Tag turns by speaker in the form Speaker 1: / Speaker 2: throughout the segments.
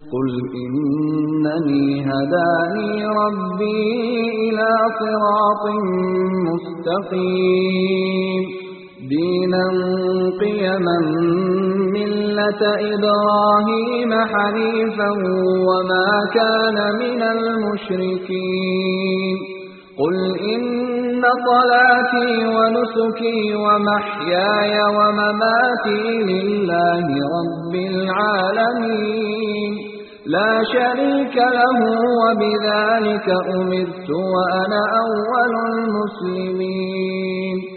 Speaker 1: قل إنني هداني ربي إلى صراط مستقيم دينا قيما ملة إبراهيم حنيفا وما كان من المشركين قل إن صلاتي ونسكي ومحياي ومماتي لله رب العالمين لا شريك له وبذلك أمرت وأنا أول المسلمين.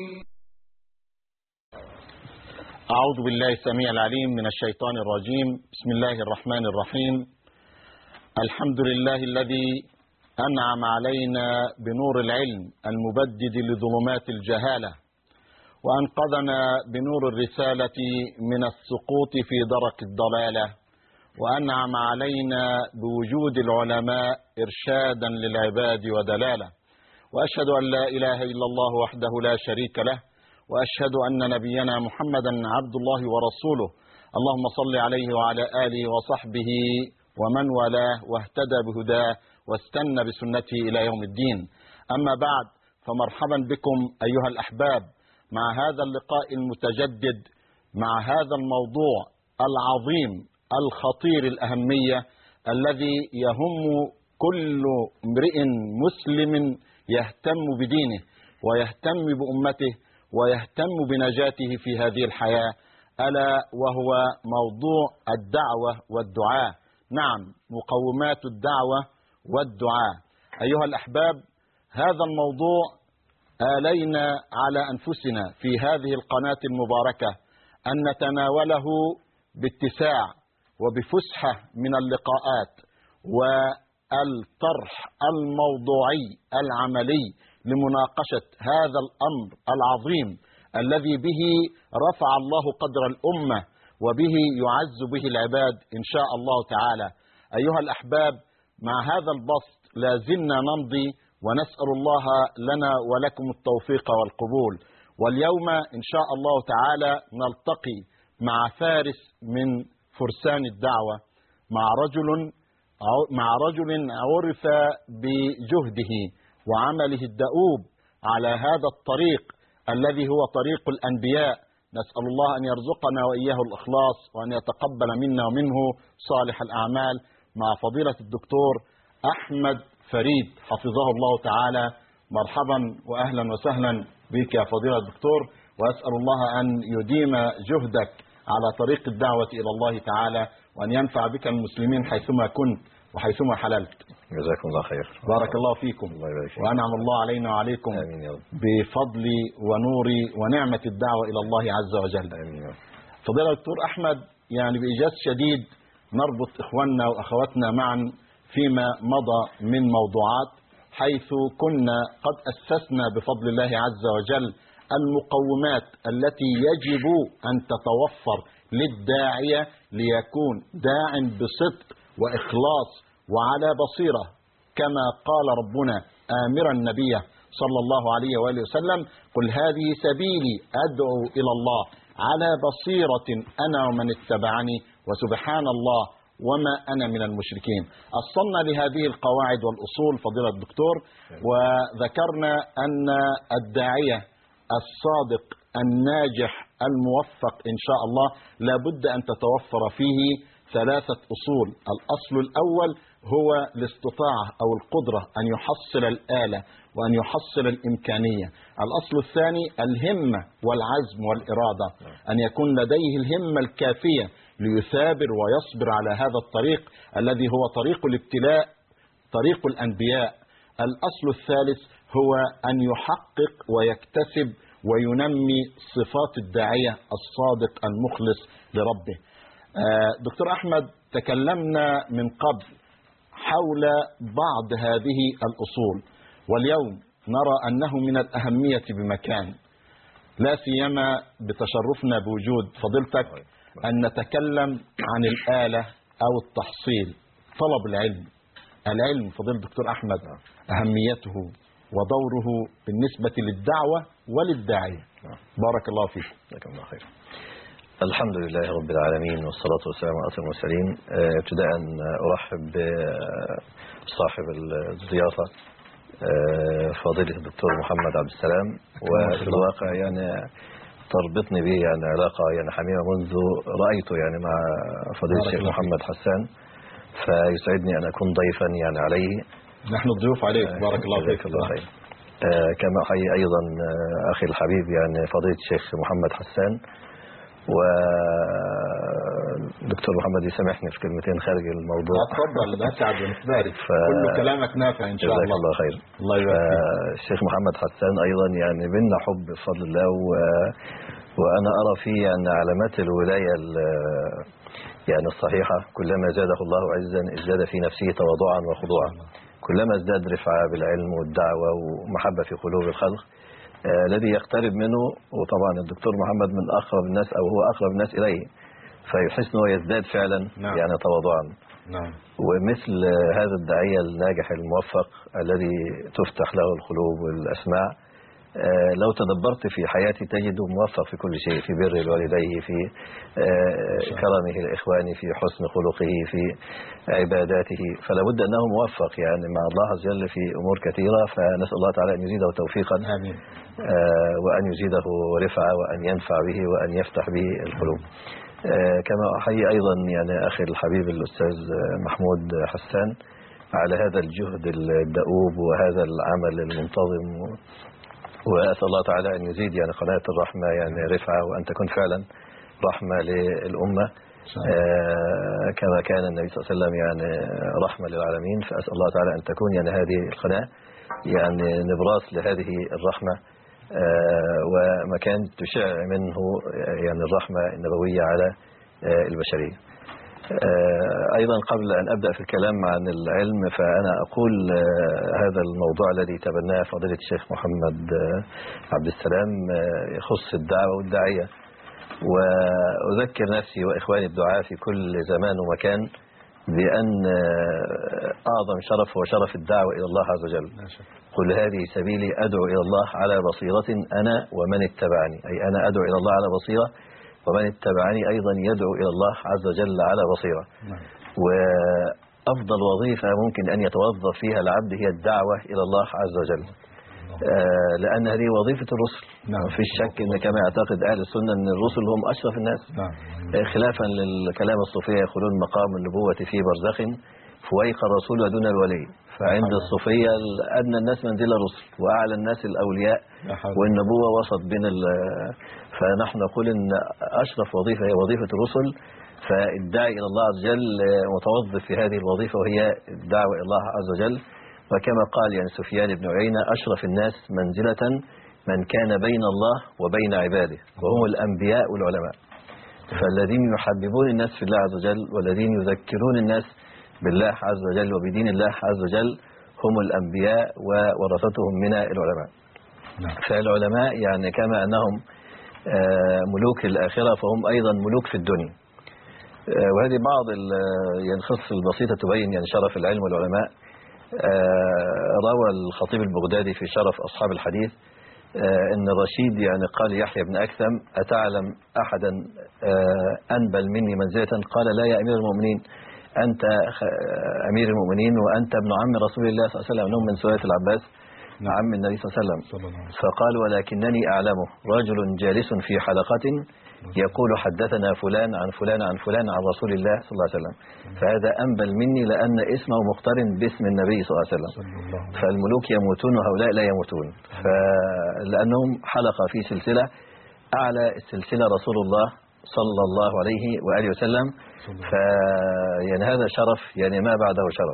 Speaker 2: أعوذ بالله السميع العليم من الشيطان الرجيم. بسم الله الرحمن الرحيم. الحمد لله الذي أنعم علينا بنور العلم المبدد لظلمات الجهالة، وأنقذنا بنور الرسالة من السقوط في درك الضلالة، وأنعم علينا بوجود العلماء إرشادا للعباد ودلالة. وأشهد أن لا إله إلا الله وحده لا شريك له، وأشهد أن نبينا محمدا عبد الله ورسوله. اللهم صل عليه وعلى آله وصحبه ومن والاه واهتدى بهداه واستنى بسنته إلى يوم الدين. أما بعد، فمرحبا بكم أيها الأحباب مع هذا اللقاء المتجدد، مع هذا الموضوع العظيم الخطير الأهمية الذي يهم كل امرئ مسلم يهتم بدينه ويهتم بأمته ويهتم بنجاته في هذه الحياة، ألا وهو موضوع الدعوة والدعاء. نعم، مقومات الدعوة والدعاء. أيها الأحباب، هذا الموضوع آلينا على أنفسنا في هذه القناة المباركة أن نتناوله باتساع وبفسحة من اللقاءات والطرح الموضوعي العملي لمناقشة هذا الأمر العظيم الذي به رفع الله قدر الأمة وبه يعز به العباد إن شاء الله تعالى. أيها الأحباب، مع هذا البسط لازلنا نمضي ونسأل الله لنا ولكم التوفيق والقبول. واليوم إن شاء الله تعالى نلتقي مع فارس من فرسان الدعوة، مع رجل عرف بجهده وعمله الدؤوب على هذا الطريق الذي هو طريق الأنبياء. نسأل الله أن يرزقنا وإياه الإخلاص وأن يتقبل منا ومنه صالح الأعمال، مع فضيلة الدكتور أحمد فريد حفظه الله تعالى. مرحبا وأهلا وسهلا بك يا فضيلة الدكتور، وأسأل الله أن يديم جهدك على طريق الدعوة إلى الله تعالى، وأن ينفع بك المسلمين حيثما كنت وحيثما حللت.
Speaker 3: جزاكم الله خير.
Speaker 2: بارك الله فيكم.
Speaker 3: الله يبارك فيك.
Speaker 2: وأنعم الله علينا وعليكم.
Speaker 3: آمين يا رب.
Speaker 2: بفضل ونور ونعمة الدعوة إلى الله عز وجل.
Speaker 3: آمين يا رب.
Speaker 2: فضيلة الدكتور أحمد، يعني بإيجاز شديد نربط إخواننا وأخواتنا معا فيما مضى من موضوعات، حيث كنا قد أسسنا بفضل الله عز وجل المقومات التي يجب أن تتوفر للداعية ليكون داع بصدق وإخلاص وعلى بصيرة، كما قال ربنا آمرا النبي صلى الله عليه وآله وسلم: قل هذه سبيلي أدعو إلى الله على بصيرة أنا ومن اتبعني وسبحان الله وما أنا من المشركين. أصلنا لهذه القواعد والأصول فضيلة الدكتور، وذكرنا أن الداعية الصادق الناجح الموفق إن شاء الله لابد أن تتوفر فيه ثلاثة أصول. الأصل الأول هو الاستطاعة أو القدرة أن يحصل الآلة وأن يحصل الإمكانية. الأصل الثاني الهمة والعزم والإرادة، أن يكون لديه الهمة الكافية ليثابر ويصبر على هذا الطريق الذي هو طريق الابتلاء، طريق الأنبياء. الأصل الثالث هو أن يحقق ويكتسب وينمي صفات الداعية الصادق المخلص لربه. دكتور أحمد، تكلمنا من قبل حول بعض هذه الأصول، واليوم نرى أنه من الأهمية بمكان، لا سيما بتشرفنا بوجود فضيلتك، أن نتكلم عن الآلة أو التحصيل، طلب العلم فضيلة الدكتور أحمد، أهميته ودوره بالنسبة للدعوة وللداعية. بارك الله فيك.
Speaker 3: جزاكم الله خير. الحمد لله رب العالمين، والصلاة والسلام على أشرف المرسلين. ابتداء أرحب بصاحب الضيافة فضيلة الدكتور محمد عبد السلام، وفي الواقع يعني تربطني به يعني علاقة يعني حميمة منذ رأيته يعني مع فضيلة الشيخ محمد حسان، فيسعدني أن أكون ضيفا يعني عليه.
Speaker 2: نحن الضيوف عليك. بارك الله فيك.
Speaker 3: الله خير. كما أحيي أيضا أخي الحبيب يعني فضيلة الشيخ محمد حسان، ودكتور محمد يسامحني في كلمتين خارج الموضوع.
Speaker 2: اتفضل، لا تعب ونتبارك. كل كلامك نافع ان شاء الله.
Speaker 3: جزاك الله خير.
Speaker 2: الله يبارك فيك.
Speaker 3: الشيخ محمد حسان ايضا يعني بينا حب بفضل الله، وانا ارى فيه يعني علامات الولايه يعني الصحيحه. كلما زاده الله عزا ازداد في نفسه تواضعا وخضوعا، كلما ازداد رفعه بالعلم والدعوه ومحبه في قلوب الخلق الذي يقترب منه. وطبعا الدكتور محمد من اقرب الناس، او هو اقرب الناس اليه، فيحس انه يزداد فعلا يعني تواضعا. ومثل هذا الداعيه الناجح الموفق الذي تفتح له القلوب والاسماع، لو تدبرت في حياتي تجده موفق في كل شيء، في بر الوالديه، في كرمه لاخوانه، في حسن خلقه، في عباداته، فلا بد انه موفق يعني مع الله عز وجل في امور كثيره. فنسال الله تعالى ان يزيده توفيقا.
Speaker 2: امين.
Speaker 3: وان يزيده رفعه، وان ينفع به، وان يفتح به القلوب. كما احيي ايضا يعني اخي الحبيب الاستاذ محمود حسان على هذا الجهد الدؤوب وهذا العمل المنتظم، وأسأل الله تعالى أن يزيد يعني قناة الرحمة يعني رفعة، وأن تكون فعلا رحمة للأمة كما كان النبي صلى الله عليه وسلم يعني رحمة للعالمين. فأسأل الله تعالى أن تكون يعني هذه القناة يعني نبراس لهذه الرحمة، ومكان تشع منه يعني الرحمة النبوية على البشرية. أيضا قبل أن أبدأ في الكلام عن العلم، فأنا أقول هذا الموضوع الذي تبناه فضيلة الشيخ محمد عبد السلام يخص الدعوة والداعية، وأذكر نفسي وإخواني الدعاة في كل زمان ومكان بأن أعظم شرف هو شرف الدعوة إلى الله عز وجل. قل هذه سبيلي أدعو إلى الله على بصيرة أنا ومن اتبعني، أي أنا أدعو إلى الله على بصيرة، ومن اتبعني أيضا يدعو إلى الله عز وجل على بصيرة. وأفضل وظيفة ممكن أن يتوظف فيها العبد هي الدعوة إلى الله عز وجل، لأن هذه وظيفة الرسل. في الشك أن كما يعتقد أهل السنة أن الرسل هم أشرف الناس، خلافا للكلام الصوفية يقولون مقام النبوة في برزخ فويق الرسول ودون الولي. فعند الصوفية أدنى الناس منزل الرسل، وأعلى الناس الأولياء، والنبوة وسط بين فنحن نقول أن أشرف وظيفة هي وظيفة الرسل، فالداعي إلى الله عز وجل متوظف في هذه الوظيفة، وهي الدعوة إلى الله عز وجل. وكما قال يعني سفيان بن عيينة أشرف الناس منزلة من كان بين الله وبين عباده، وهم الأنبياء والعلماء. فالذين يحببون الناس في الله عز وجل، والذين يذكرون الناس بالله عز وجل وبدين الله عز وجل، هم الأنبياء وورثتهم من العلماء. فالعلماء يعني كما أنهم ملوك الآخرة، فهم أيضا ملوك في الدنيا. وهذه بعض يعني الخصائص البسيطة تبين يعني شرف العلم والعلماء. روى الخطيب البغدادي في شرف أصحاب الحديث أن الرشيد يعني قال يحيى بن أكثم أتعلم أحدا أنبل مني منزلة؟ قال لا يا أمير المؤمنين، أنت أمير المؤمنين وأنت ابن عم رسول الله صلى الله عليه وسلم، أنهم من سورة العباس عم النبي صلى الله عليه وسلم. فقال ولكنني أعلمه رجل جالس في حلقة يقول حدثنا فلان عن فلان عن فلان عن رسول الله صلى الله عليه وسلم، فهذا أنبل مني لأن اسمه مقترن باسم النبي صلى الله عليه وسلم. فالملوك يموتون وهؤلاء لا يموتون، لأنهم حلقة في سلسلة، أعلى السلسلة رسول الله صلى الله عليه وآله وسلم. يعني هذا شرف يعني ما بعده شرف.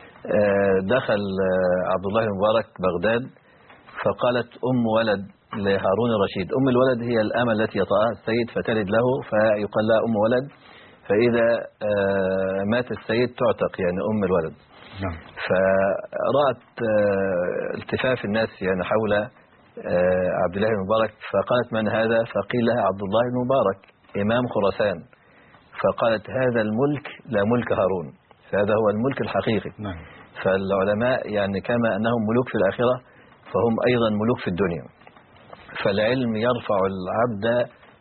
Speaker 3: دخل عبد الله المبارك بغداد، فقالت أم ولد لهارون الرشيد، أم الولد هي الأمة التي يطأها السيد فتلد له فيقال لها أم ولد، فإذا مات السيد تعتق يعني أم الولد. فرأت التفاف الناس يعني حول عبد الله المبارك، فقالت من هذا؟ فقيل لها عبد الله المبارك إمام خراسان. فقالت هذا الملك لا ملك هارون، فهذا هو الملك الحقيقي. فالعلماء يعني كما أنهم ملوك في الآخرة، فهم أيضا ملوك في الدنيا. فالعلم يرفع العبد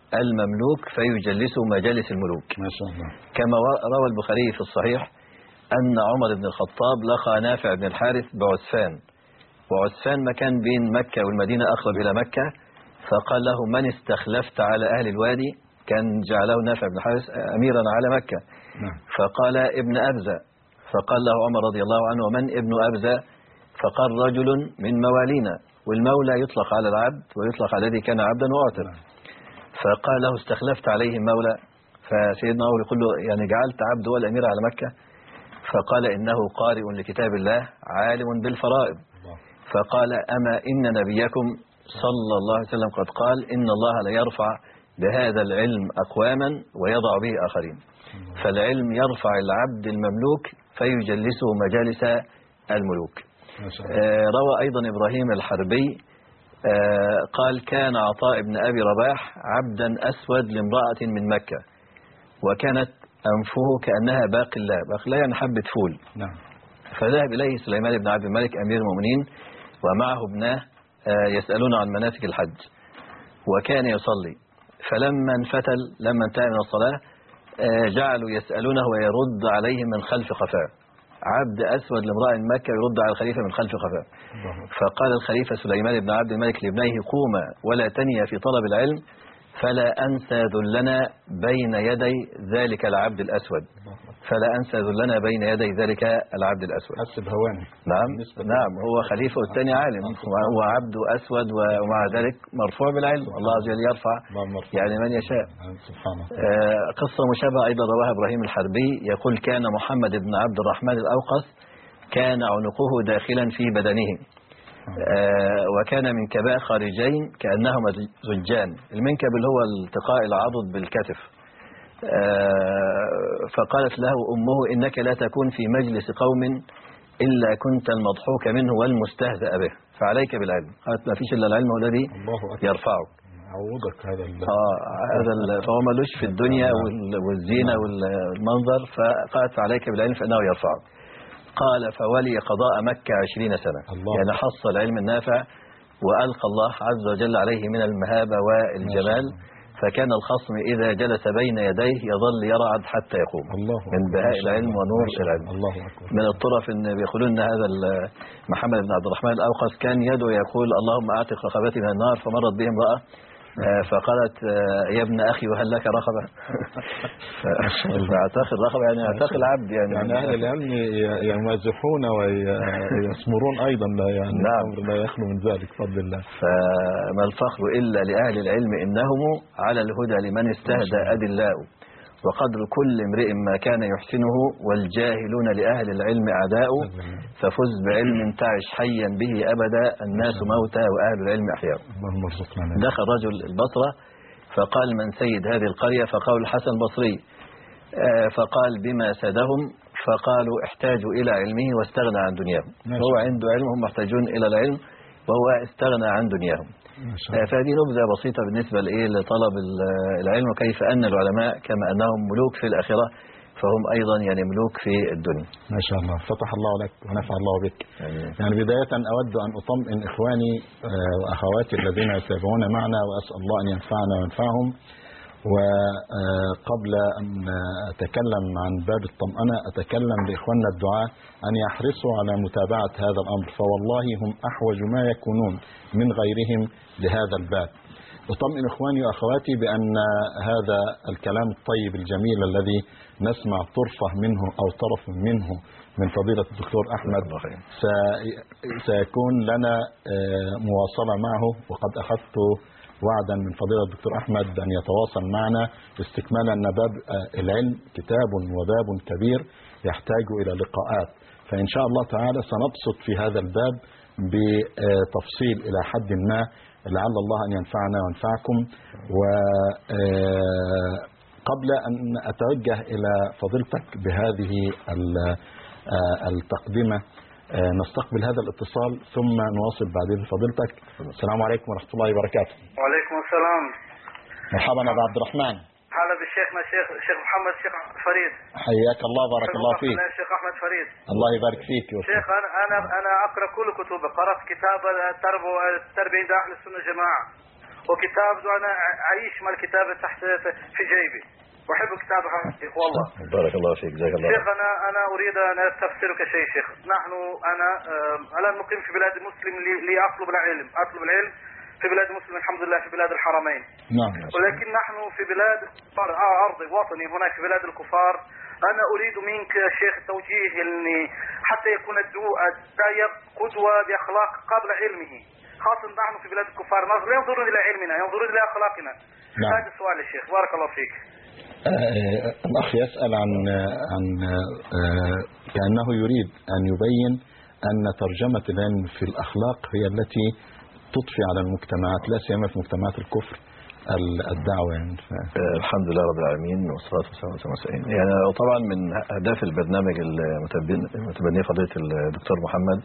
Speaker 3: المملوك فيجلسه مجالس الملوك.
Speaker 2: ما شاء الله.
Speaker 3: كما روى البخاري في الصحيح أن عمر بن الخطاب لقى نافع بن الحارث بعسفان، وعسفان مكان بين مكة والمدينة أقرب إلى مكة، فقال له: من استخلفت على أهل الوادي؟ كان جعله نافع بن الحارث أميرا على مكة. فقال: ابن أبزة. فقال له عمر رضي الله عنه: ومن ابن أبزة؟ فقال: رجل من موالينا، والمولى يطلق على العبد ويطلق على الذي كان عبدا وأعتق. فقال له: استخلفت عليهم مولى؟ فسيدنا عمر يقول له: يعني جعلت عبد هو الأمير على مكة؟ فقال: إنه قارئ لكتاب الله عالم بالفرائض. فقال: أما إن نبيكم صلى الله عليه وسلم قد قال: إن الله لا يرفع بهذا العلم أقواما ويضع به آخرين. فالعلم يرفع العبد المملوك فيجلسه مجالس الملوك. روى أيضا إبراهيم الحربي قال: كان عطاء بن أبي رباح عبدا أسود لامرأة من مكة، وكانت أنفه كأنها باقلا يعني حبة فول. فذهب إليه سليمان بن عبد الملك أمير المؤمنين ومعه ابناه يسألون عن مناسك الحج، وكان يصلي. فلما انتهى من الصلاة جعلوا يسألونه ويرد عليهم من خلف قفاه. عبد أسود لامرأة من مكة يرد على الخليفة من خلف قفاه. فقال الخليفة سليمان بن عبد الملك لابنيه: قوما ولا تنيا في طلب العلم، فلا أنسى ذلنا بين يدي ذلك العبد الأسود. فلا أنسى ذلنا بين يدي ذلك العبد الأسود.
Speaker 2: حسب هواني.
Speaker 3: نعم هو خليفة والثاني عالم، هو عبد أسود ومع ذلك مرفوع بالعلم. الله عز وجل يرفع يعني من يشاء.
Speaker 2: سبحانه.
Speaker 3: قصة مشابهة أيضا رواها إبراهيم الحربي، يقول: كان محمد بن عبد الرحمن الأوقص كان عنقه داخلا في بدنه، وكان منكباء خارجين كأنهما زجان. المنكب اللي هو التقاء العضد بالكتف. فقالت له أمه: إنك لا تكون في مجلس قوم إلا كنت المضحوك منه والمستهزأ به، فعليك بالعلم. قالت: ما فيش إلا العلم هو الذي يرفعك.
Speaker 2: عوضك هذا
Speaker 3: فهو ملوش في الدنيا والزينة والمنظر، فقالت: فعليك بالعلم فإنه يرفعك. قال: فولي قضاء مكة 20 سنة، يعني حصل العلم النافع وألقى الله عز وجل عليه من المهابة والجمال. فكان الخصم إذا جلس بين يديه يظل يرعد حتى يقوم من بهاء العلم ونور العلم. من الطرف إن بيقولون أن هذا محمد بن عبد الرحمن الأوقص كان يدعو يقول: اللهم أعتق رقبتي من النار. فمرت بهم امرأة فقالت: يا ابن أخي وهل لك رقبة؟ فاعتق الرقبة يعني اعتق العبد
Speaker 2: يعني أهل العلم يمازحون ويسمرون أيضا، لا يخلو من ذلك بفضل الله.
Speaker 3: فما الفخر إلا لأهل العلم إنهم على الهدى لمن استهدى أدلاء، وقدر كل امرئ ما كان يحسنه، والجاهلون لأهل العلم أعداء، ففز بعلم تعش حيا به أبدا، الناس موتى وأهل العلم أحياء. دخل رجل البصرة فقال: من سيد هذه القرية؟ فقال الحسن البصري. فقال: بما سادهم؟ فقالوا: احتاجوا إلى علمه واستغنى عن دنياهم. هو عنده علم، هم محتاجون إلى العلم وهو استغنى عن دنياهم. فهذه نبذة بسيطة بالنسبة لطلب العلم، وكيف أن العلماء كما أنهم ملوك في الآخرة فهم أيضا يعني ملوك في الدنيا.
Speaker 2: ما شاء الله، فتح الله لك ونفع الله بك. يعني بداية أود أن أطمئن إخواني وأخواتي الذين يتابعون معنا، وأسأل الله أن ينفعنا وينفعهم. وقبل أن أتكلم عن باب الطمأنة أتكلم لإخواننا الدعاة أن يحرصوا على متابعة هذا الأمر، فوالله هم أحوج ما يكونون من غيرهم لهذا الباب. أطمئن إخواني وأخواتي بأن هذا الكلام الطيب الجميل الذي نسمع طرفة منه أو طرف منه من فضيلة الدكتور أحمد سيكون لنا مواصلة معه، وقد أخذت وعدا من فضيلة الدكتور أحمد أن يتواصل معنا استكمالا أن باب العلم كتاب وباب كبير يحتاج إلى لقاءات، فإن شاء الله تعالى سنبسط في هذا الباب بتفصيل إلى حد ما، لعل الله أن ينفعنا وينفعكم. وقبل أن أتوجه إلى فضيلتك بهذه التقدمة نستقبل هذا الاتصال ثم نواصل بعدين فضيلتك. السلام عليكم ورحمة الله وبركاته.
Speaker 4: وعليكم السلام.
Speaker 2: مرحبا أبو عبد الرحمن.
Speaker 4: هلا بشيخنا الشيخ محمد الشيخ فريد.
Speaker 2: حياك الله، بارك الله فيك.
Speaker 4: الشيخ أحمد فريد.
Speaker 2: الله يبارك فيك.
Speaker 4: شيخ أنا أقرأ كل كتبه، قرأت كتاب التربية عند أهل السنة جماعة، وكتاب أنا أعيش مع الكتاب تحت في جيبي، أحب كتاب شيخ والله.
Speaker 3: بارك الله فيك، جزاك الله.
Speaker 4: شيخ أنا أريد أن أستفسرك شيء شيخ. نحن أنا الآن مقيم في بلاد مسلم لأطلب العلم في بلاد مسلم الحمد لله، في بلاد الحرمين.
Speaker 2: نعم.
Speaker 4: ولكن نحن في بلاد أرضي وطني هناك في بلاد الكفار. أنا أريد منك يا شيخ توجيه إني حتى يكون الداعية قدوة بأخلاق قبل علمه، خاصة نحن في بلاد الكفار لا ينظرون إلى علمنا، ينظرون إلى أخلاقنا.
Speaker 2: نعم.
Speaker 4: هذا السؤال يا شيخ، بارك الله فيك.
Speaker 2: الأخ يسأل عن كأنه يريد أن يبين أن ترجمة العلم في الأخلاق هي التي تضفي على المجتمعات، لا سيما في مجتمعات الكفر الدعوة يعني.
Speaker 3: الحمد لله رب العالمين والصلاة والسلام على المرسلين. يعني طبعا من أهداف البرنامج المتبنيه فضيلة الدكتور محمد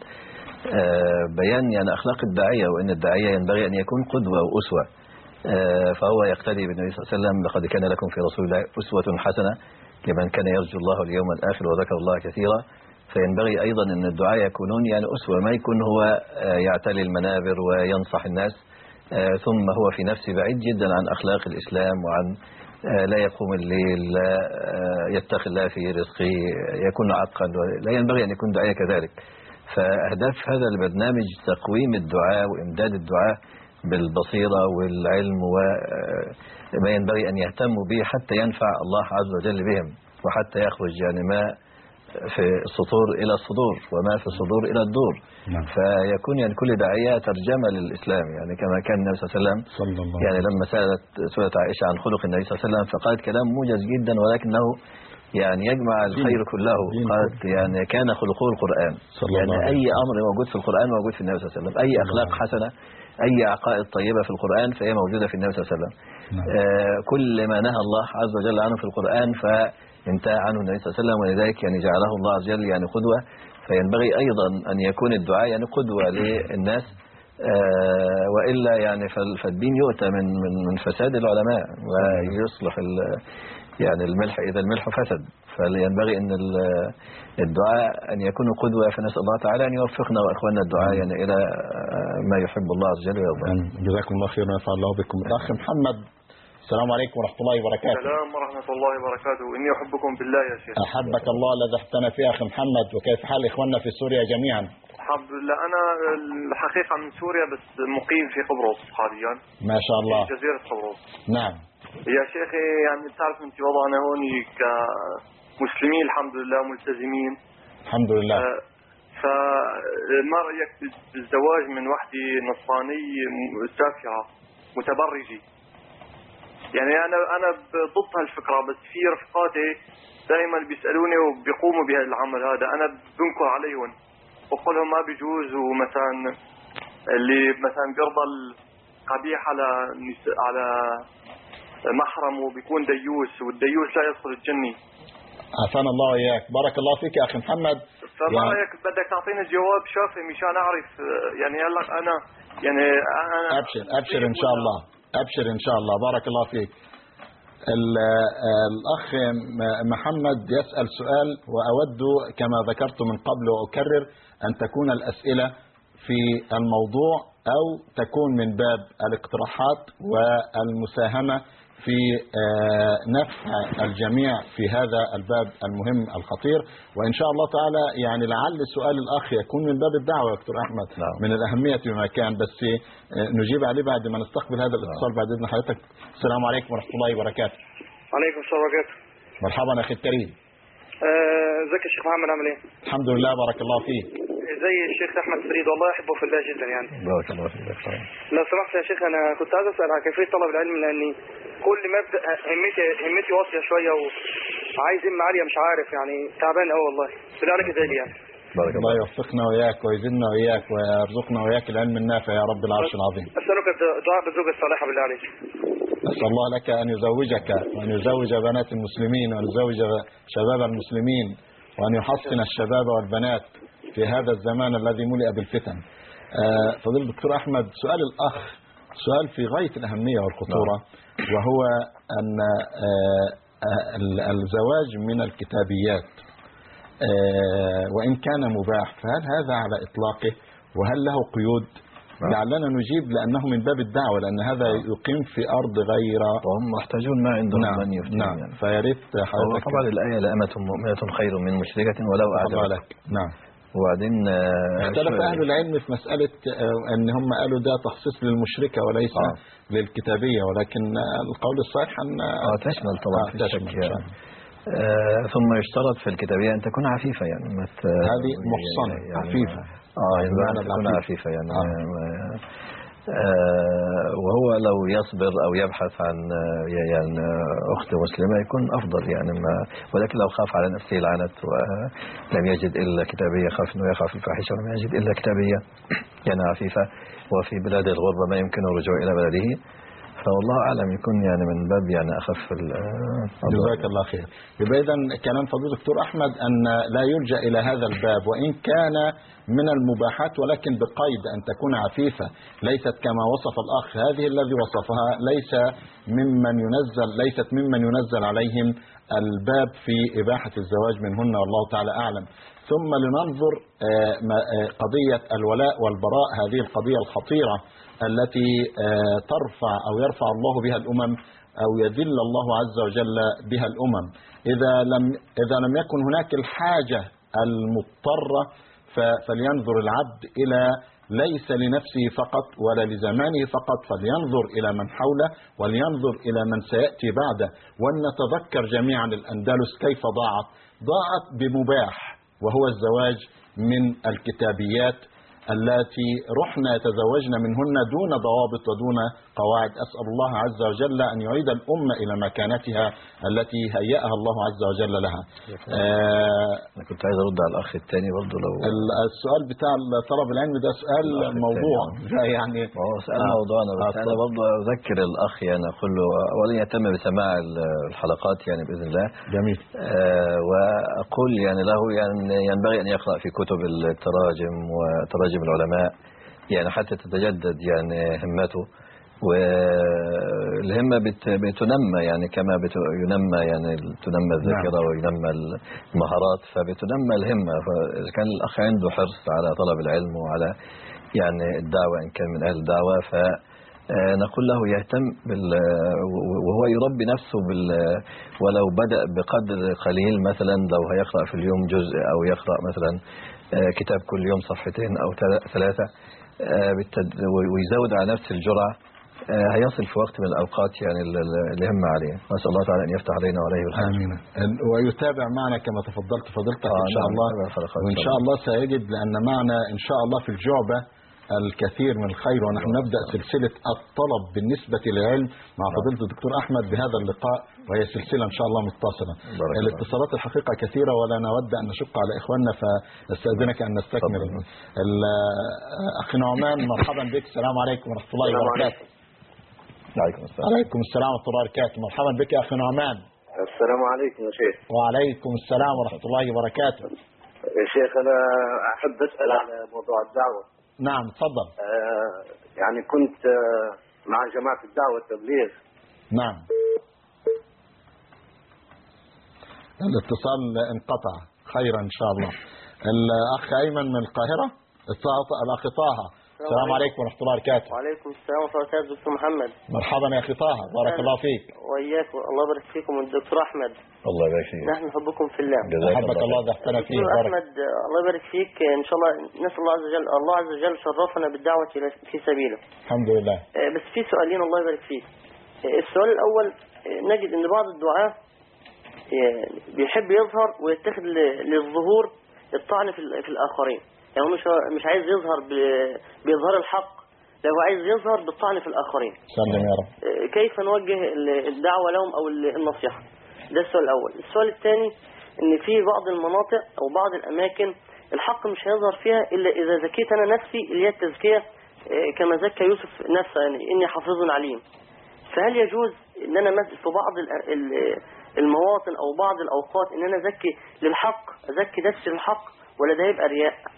Speaker 3: بيان يعني أخلاق الداعية، وأن الداعية ينبغي أن يكون قدوة وأسوة، فهو يقتدي بالنبي صلى الله عليه وسلم: لقد كان لكم في رسول الله أسوة حسنة لمن كان يرجو الله اليوم الآخر وذكر الله كثيرا. فينبغي أيضا أن الدعاء يكونون يعني أسوة، ما يكون هو يعتلي المنابر وينصح الناس ثم هو في نفسه بعيد جدا عن أخلاق الإسلام، وعن لا يقوم الليل، لا يتقي الله في رزقه، يكون عقا. لا ينبغي أن يكون داعية كذلك. فأهداف هذا البرنامج تقويم الدعاء وإمداد الدعاء بالبصيرة والعلم وما ينبغي أن يهتموا به حتى ينفع الله عز وجل بهم، وحتى يخرج يعني ما في السطور إلى الصدور وما في الصدور إلى الدور.
Speaker 2: نعم.
Speaker 3: فيكون يعني كل داعية ترجمة للإسلام، يعني كما كان النبي صلى الله عليه وسلم يعني لما سألت سورة عائشة عن خلق النبي صلى الله عليه وسلم فقالت كلام موجز جدا ولكنه يعني يجمع الخير كله. قالت يعني كان خلقه القرآن، يعني أي أمر موجود في القرآن موجود في النبي صلى الله عليه وسلم، أي أخلاق حسنة، أي عقائد طيبة في القرآن فهي موجودة في النبي صلى الله عليه وسلم. كل ما نهى الله عز وجل عنه في القرآن فانتهى عنه النبي صلى الله عليه وسلم، ولذلك يعني جعله الله عز وجل يعني قدوة. فينبغي أيضا أن يكون الدعاء يعني قدوة للناس، وإلا يعني فالدين يؤتى من فساد العلماء ويصلح يعني الملح إذا الملح فسد. فينبغي أن الدعاء أن يكونوا قدوة، فنسأل الله تعالى أن يوفقنا وإخواننا الدعاء يعني إلى ما يحب الله عز وجل ويرضى.
Speaker 2: جزاكم الله خيرا ونفع الله بكم. الأخ محمد، السلام عليكم ورحمة الله وبركاته.
Speaker 5: السلام ورحمة الله وبركاته، إني أحبكم بالله يا شيخ.
Speaker 2: أحبك الله الذي احتنى فيه أخي محمد. وكيف حال إخواننا في سوريا جميعا؟
Speaker 5: الحمد لله. أنا الحقيقة من سوريا بس مقيم في قبرص حاليا.
Speaker 2: ما شاء الله.
Speaker 5: في جزيرة قبرص.
Speaker 2: نعم.
Speaker 5: يا شيخي يعني تعرف أنت وضعنا هون كمسلمين الحمد لله ملتزمين.
Speaker 2: الحمد لله.
Speaker 5: فما رأيك بالزواج من وحدة نصراني تافهة متبرجة؟ يعني أنا ضد هالفكرة، بس في رفقاتي دائما بيسألوني وبيقوموا بهالعمل هذا، أنا بنكر عليهم وبقول لهم ما بيجوز، ومثلا اللي مثلا بيرضى القبيح على محرم وبيكون ديوس، والديوس لا يدخل الجنة.
Speaker 2: عافانا الله وإياك. بارك الله فيك يا أخي محمد.
Speaker 5: فما رأيك بدك تعطيني جواب شافي مشان أعرف يعني هلا أنا يعني أنا
Speaker 2: أبشر إن شاء الله، أبشر إن شاء الله. بارك الله فيك. الأخ محمد يسأل سؤال، وأود كما ذكرت من قبل وأكرر أن تكون الأسئلة في الموضوع أو تكون من باب الاقتراحات والمساهمة في نفع الجميع في هذا الباب المهم الخطير. وإن شاء الله تعالى يعني لعل سؤال الأخ يكون من باب الدعوة يا دكتور أحمد. من الأهمية بما كان، بس نجيب عليه بعد ما نستقبل هذا الاتصال بعد إذن حضرتك. السلام عليكم ورحمة الله وبركاته.
Speaker 4: وعليكم السلام وبركاته.
Speaker 2: مرحبا أخي الكريم.
Speaker 4: ازيك يا شيخ محمد، عامل ايه؟
Speaker 2: الحمد لله، بارك الله فيك.
Speaker 4: زي الشيخ احمد فريد، والله احبه في الله جدا يعني.
Speaker 3: بارك الله فيك.
Speaker 4: لو سمحت يا شيخ، انا كنت عايز اسال عن كيفيه طلب العلم، لاني كل ما ابدا همتي واطيه شويه وعايز همه عاليه، مش عارف يعني، تعبان قوي والله. بالله عليك ادعي لي يعني.
Speaker 2: الله يوفقنا وإياك ويزدنا وإياك ويرزقنا وإياك العلم النافع يا رب العرش العظيم.
Speaker 4: أسألك الدعاء بالزوجة الصالحة بالله عليك.
Speaker 2: أسأل الله لك أن يزوجك وأن يزوج بنات المسلمين وأن يزوج شباب المسلمين وأن يحصن الشباب والبنات في هذا الزمان الذي ملئ بالفتن. فضيلة الدكتور أحمد، سؤال الأخ سؤال في غاية الأهمية والخطورة، وهو أن الزواج من الكتابيات وإن كان مباح، فهل هذا على إطلاقه وهل له قيود؟ لعلنا نجيب لأنه من باب الدعوة، لأن هذا يقيم في أرض غير
Speaker 3: وهم محتاجون ما عندهم من يفتون.
Speaker 2: نعم. فيا ريت حضرتك.
Speaker 3: طبعا الآية لأمة مؤمنة خير من مشركة ولو أعجبتك.
Speaker 2: نعم.
Speaker 3: وبعدين
Speaker 2: اختلف أهل العلم في مسألة أن هم قالوا ده تخصيص للمشركة وليس للكتابية، ولكن القول الصحيح أن
Speaker 3: تشمل طبعا في الشك. ثم يشترط في الكتابية أن تكون عفيفة، يعني
Speaker 2: هذه محصنة يعني عفيفة.
Speaker 3: يعني تكون عفيفة يعني وهو لو يصبر أو يبحث عن يعني أخت مسلمة يكون أفضل يعني ولكن لو خاف على نفسه العنت ولم يجد إلا كتابية، خاف أنه يقع في الفاحشة ولم يجد إلا كتابية يعني عفيفة وفي بلاد الغربة ما يمكنه الرجوع إلى بلده، فوالله أعلم يكون يعني من باب يعني أخف.
Speaker 2: جزاك الله خير. يبقى إذن كلام فضيلة الدكتور أحمد أن لا يلجأ إلى هذا الباب وإن كان من المباحات، ولكن بقيد أن تكون عفيفة، ليست كما وصف الأخ. هذه الذي وصفها ليست ممن ينزل عليهم الباب في إباحة الزواج منهن، والله تعالى أعلم. ثم لننظر قضية الولاء والبراء، هذه القضية الخطيرة التي ترفع أو يرفع الله بها الأمم أو يذل الله عز وجل بها الأمم. إذا لم يكن هناك الحاجة المضطرة فلينظر العبد إلى ليس لنفسه فقط ولا لزمانه فقط، فلينظر إلى من حوله ولينظر إلى من سيأتي بعده. ولنتذكر جميعا الأندلس كيف ضاعت بمباح، وهو الزواج من الكتابيات التي رحنا يتزوجن منهن دون ضوابط ودون قواعد. أسأل الله عز وجل أن يعيد الأمة إلى مكانتها التي هيأها الله عز وجل لها.
Speaker 3: أنا كنت عايز أرد على الأخ الثاني برضه. لو
Speaker 2: السؤال بتاع طلب العلم ده سؤال موضوع يعني
Speaker 3: سؤال موضوعنا، بس أنا برضه أذكر الأخ يعني أقول له أولا يهتم بسماع الحلقات يعني بإذن الله.
Speaker 2: جميل.
Speaker 3: وأقول يعني له يعني ينبغي أن يقرأ في كتب التراجم وتراجم العلماء يعني حتى تتجدد يعني همته، والهمة بتنمى يعني كما ينمى يعني تنمى الذاكرة وينمى المهارات، فبتنمى الهمة. فإذا كان الأخ عنده حرص على طلب العلم وعلى يعني الدعوة إن كان من أهل الدعوة، فنقول له يهتم وهو يربي نفسه ولو بدأ بقدر قليل، مثلا لو هيقرأ في اليوم جزء أو يقرأ مثلا كتاب كل يوم صفحتين أو 3 ويزود على نفس الجرعة، هيصل في وقت من الأوقات يعني الهمة عليه. نسأل الله تعالى أن يفتح علينا وعليه بالخير.
Speaker 2: آمين. ويتابع معنا كما تفضلت فضيلتك إن شاء الله، وإن شاء الله سيجد، لأن معنا إن شاء الله في الجعبة الكثير من الخير، ونحن نبدأ سلسلة الطلب بالنسبة للعلم مع فضيلة الدكتور أحمد بهذا اللقاء، وهي سلسلة إن شاء الله متصلة. الاتصالات الحقيقة كثيرة ولا نود أن نشق على إخواننا، فنستأذنك أن نستكمل. أخي نعمان مرحبا بك، السلام عليكم ورحمة الله وبركاته. عليكم السلام ورحمة الله وبركاته. مرحبا بك يا أخي نعمان.
Speaker 6: السلام عليكم يا شيخ.
Speaker 2: وعليكم السلام ورحمة الله وبركاته.
Speaker 6: يا شيخ أنا أحب أسأل على موضوع الدعوة.
Speaker 2: نعم تفضل.
Speaker 6: يعني كنت مع جماعة الدعوة التبليغ.
Speaker 2: نعم. الاتصال انقطع، خيرا إن شاء الله. الأخ أيمن من القاهرة، الأخ طه. السلام عليكم ورحمة الله وبركاته.
Speaker 7: وعليكم السلام ورحمة الله وبركاته. دكتور محمد.
Speaker 2: مرحبا يا أخي طه، بارك الله فيك.
Speaker 7: وإياك، الله يبارك فيكم. الدكتور أحمد.
Speaker 3: الله يبارك فيك.
Speaker 7: نحن نحبكم في الله.
Speaker 2: حبك الله ذحتنا فيه.
Speaker 7: دكتور أحمد الله يبارك فيك. إن شاء الله نسأل الله عز وجل شرفنا بالدعوة في سبيله.
Speaker 2: الحمد لله.
Speaker 7: بس في سؤالين الله يبارك فيك. السؤال الأول، نجد أن بعض الدعاة بيحب يظهر ويتخذ للظهور الطعن في الآخرين، يعني مش عايز يظهر بإظهار الحق، لو عايز يظهر بالطعن في الآخرين.
Speaker 2: سلم يا رب.
Speaker 7: كيف نوجه الدعوة لهم أو النصيحة؟ ده السؤال الأول. السؤال الثاني، إن في بعض المناطق أو بعض الأماكن الحق مش هيظهر فيها إلا إذا زكيت أنا نفسي، اللي هي التزكية كما زكى يوسف نفسه، يعني إني حافظ عليم. فهل يجوز إن أنا في بعض المواطن أو بعض الأوقات إن أنا أزكي للحق، أزكي نفسي للحق، ولا ده يبقى رياء؟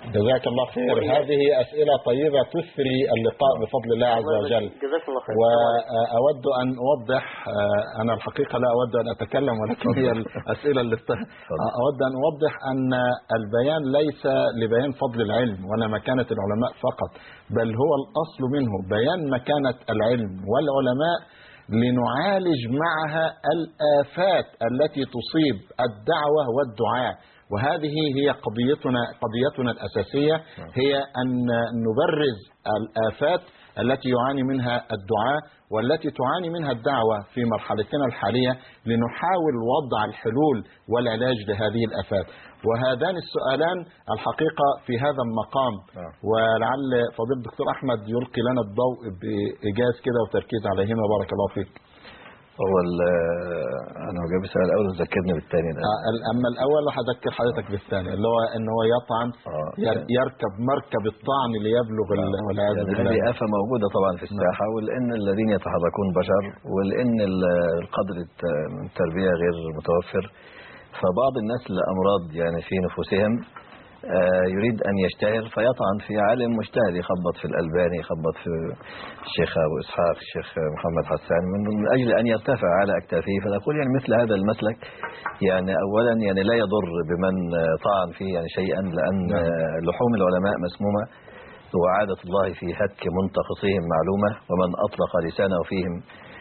Speaker 2: جزاك الله خير. هذه أسئلة طيبة تثري اللقاء بفضل الله عز وجل.
Speaker 7: جزاك الله خير.
Speaker 2: وأود أن أوضح، أنا الحقيقة لا أود أن أتكلم، ولكن هي الأسئلة اللي أود أن أوضح أن البيان ليس لبيان فضل العلم ولا مكانة العلماء فقط، بل هو الأصل منه بيان مكانة العلم والعلماء لنعالج معها الآفات التي تصيب الدعوة والدعاء. وهذه هي قضيتنا الأساسية، هي أن نبرز الآفات التي يعاني منها الدعاء والتي تعاني منها الدعوة في مرحلتنا الحالية، لنحاول وضع الحلول والعلاج لهذه الآفات. وهذان السؤالان الحقيقة في هذا المقام، ولعل فضيلة الدكتور أحمد يلقي لنا الضوء بإيجاز كده وتركيز عليهما. بارك الله فيك.
Speaker 3: هو انا جايب السؤال الاول وذكرني بالثاني ده.
Speaker 2: اما الاول هذكر حضرتك بالثاني، اللي هو ان هو يطعن يركب مركب الطعن ليبلغ والعياذ بالله.
Speaker 3: هذه آفة موجودة طبعا في الساحة، ولان الذين يتحركون بشر، ولان القدر التربية غير متوفر، فبعض الناس لأمراض يعني في نفوسهم يريد أن يشتهر فيطعن في عالم مجتهد، يخبط في الألباني، يخبط في الشيخ أبو إسحاق، الشيخ محمد حسان، من أجل أن يرتفع على أكتافه. فنقول يعني مثل هذا المسلك يعني أولا يعني لا يضر بمن طعن فيه يعني شيئا، لأن لحوم العلماء مسمومة، وعادة الله في هتك منتقصيهم معلومة، ومن أطلق لسانه فيهم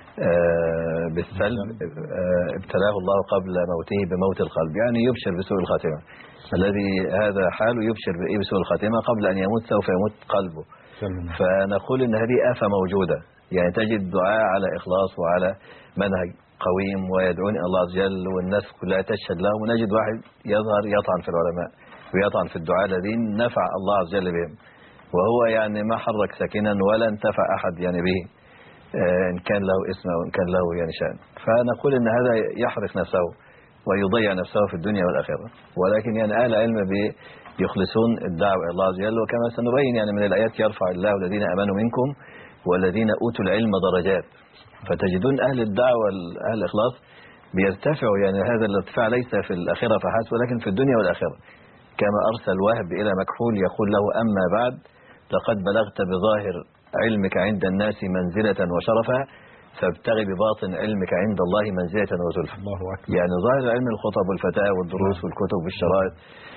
Speaker 3: بالسلب ابتلاه الله قبل موته بموت القلب، يعني يبشر بسوء الخاتمة. الذي هذا حاله يبشر بسوء الخاتمة قبل أن يموت سوف يموت قلبه. فنقول إن هذه آفة موجودة، يعني تجد دعاء على إخلاص وعلى منهج قويم ويدعون الله عز وجل والناس كلها تشهد لهم، ونجد واحد يظهر يطعن في العلماء ويطعن في الدعاء الذين نفع الله عز وجل بهم، وهو يعني ما حرك ساكنا ولا انتفع أحد يعني به، إن كان له اسم أو إن كان له يعني شأن. فنقول إن هذا يحرق نفسه ويضيع نفسه في الدنيا والآخرة، ولكن يعني أهل العلم يخلصون الدعوة إلى الله عز وجل، وكما سنبين يعني من الآيات يرفع الله الذين آمنوا منكم والذين أوتوا العلم درجات. فتجدون أهل الدعوة أهل الإخلاص بيرتفعوا، يعني هذا الارتفاع ليس في الآخرة فحسب ولكن في الدنيا والآخرة. كما أرسل وهب إلى مكحول يقول له أما بعد لقد بلغت بظاهر علمك عند الناس منزلة وشرفا، فابتغي بباطن علمك عند الله منزلة وزلفا. يعني ظاهر علم الخطب والفتاوى والدروس والكتب والشرائط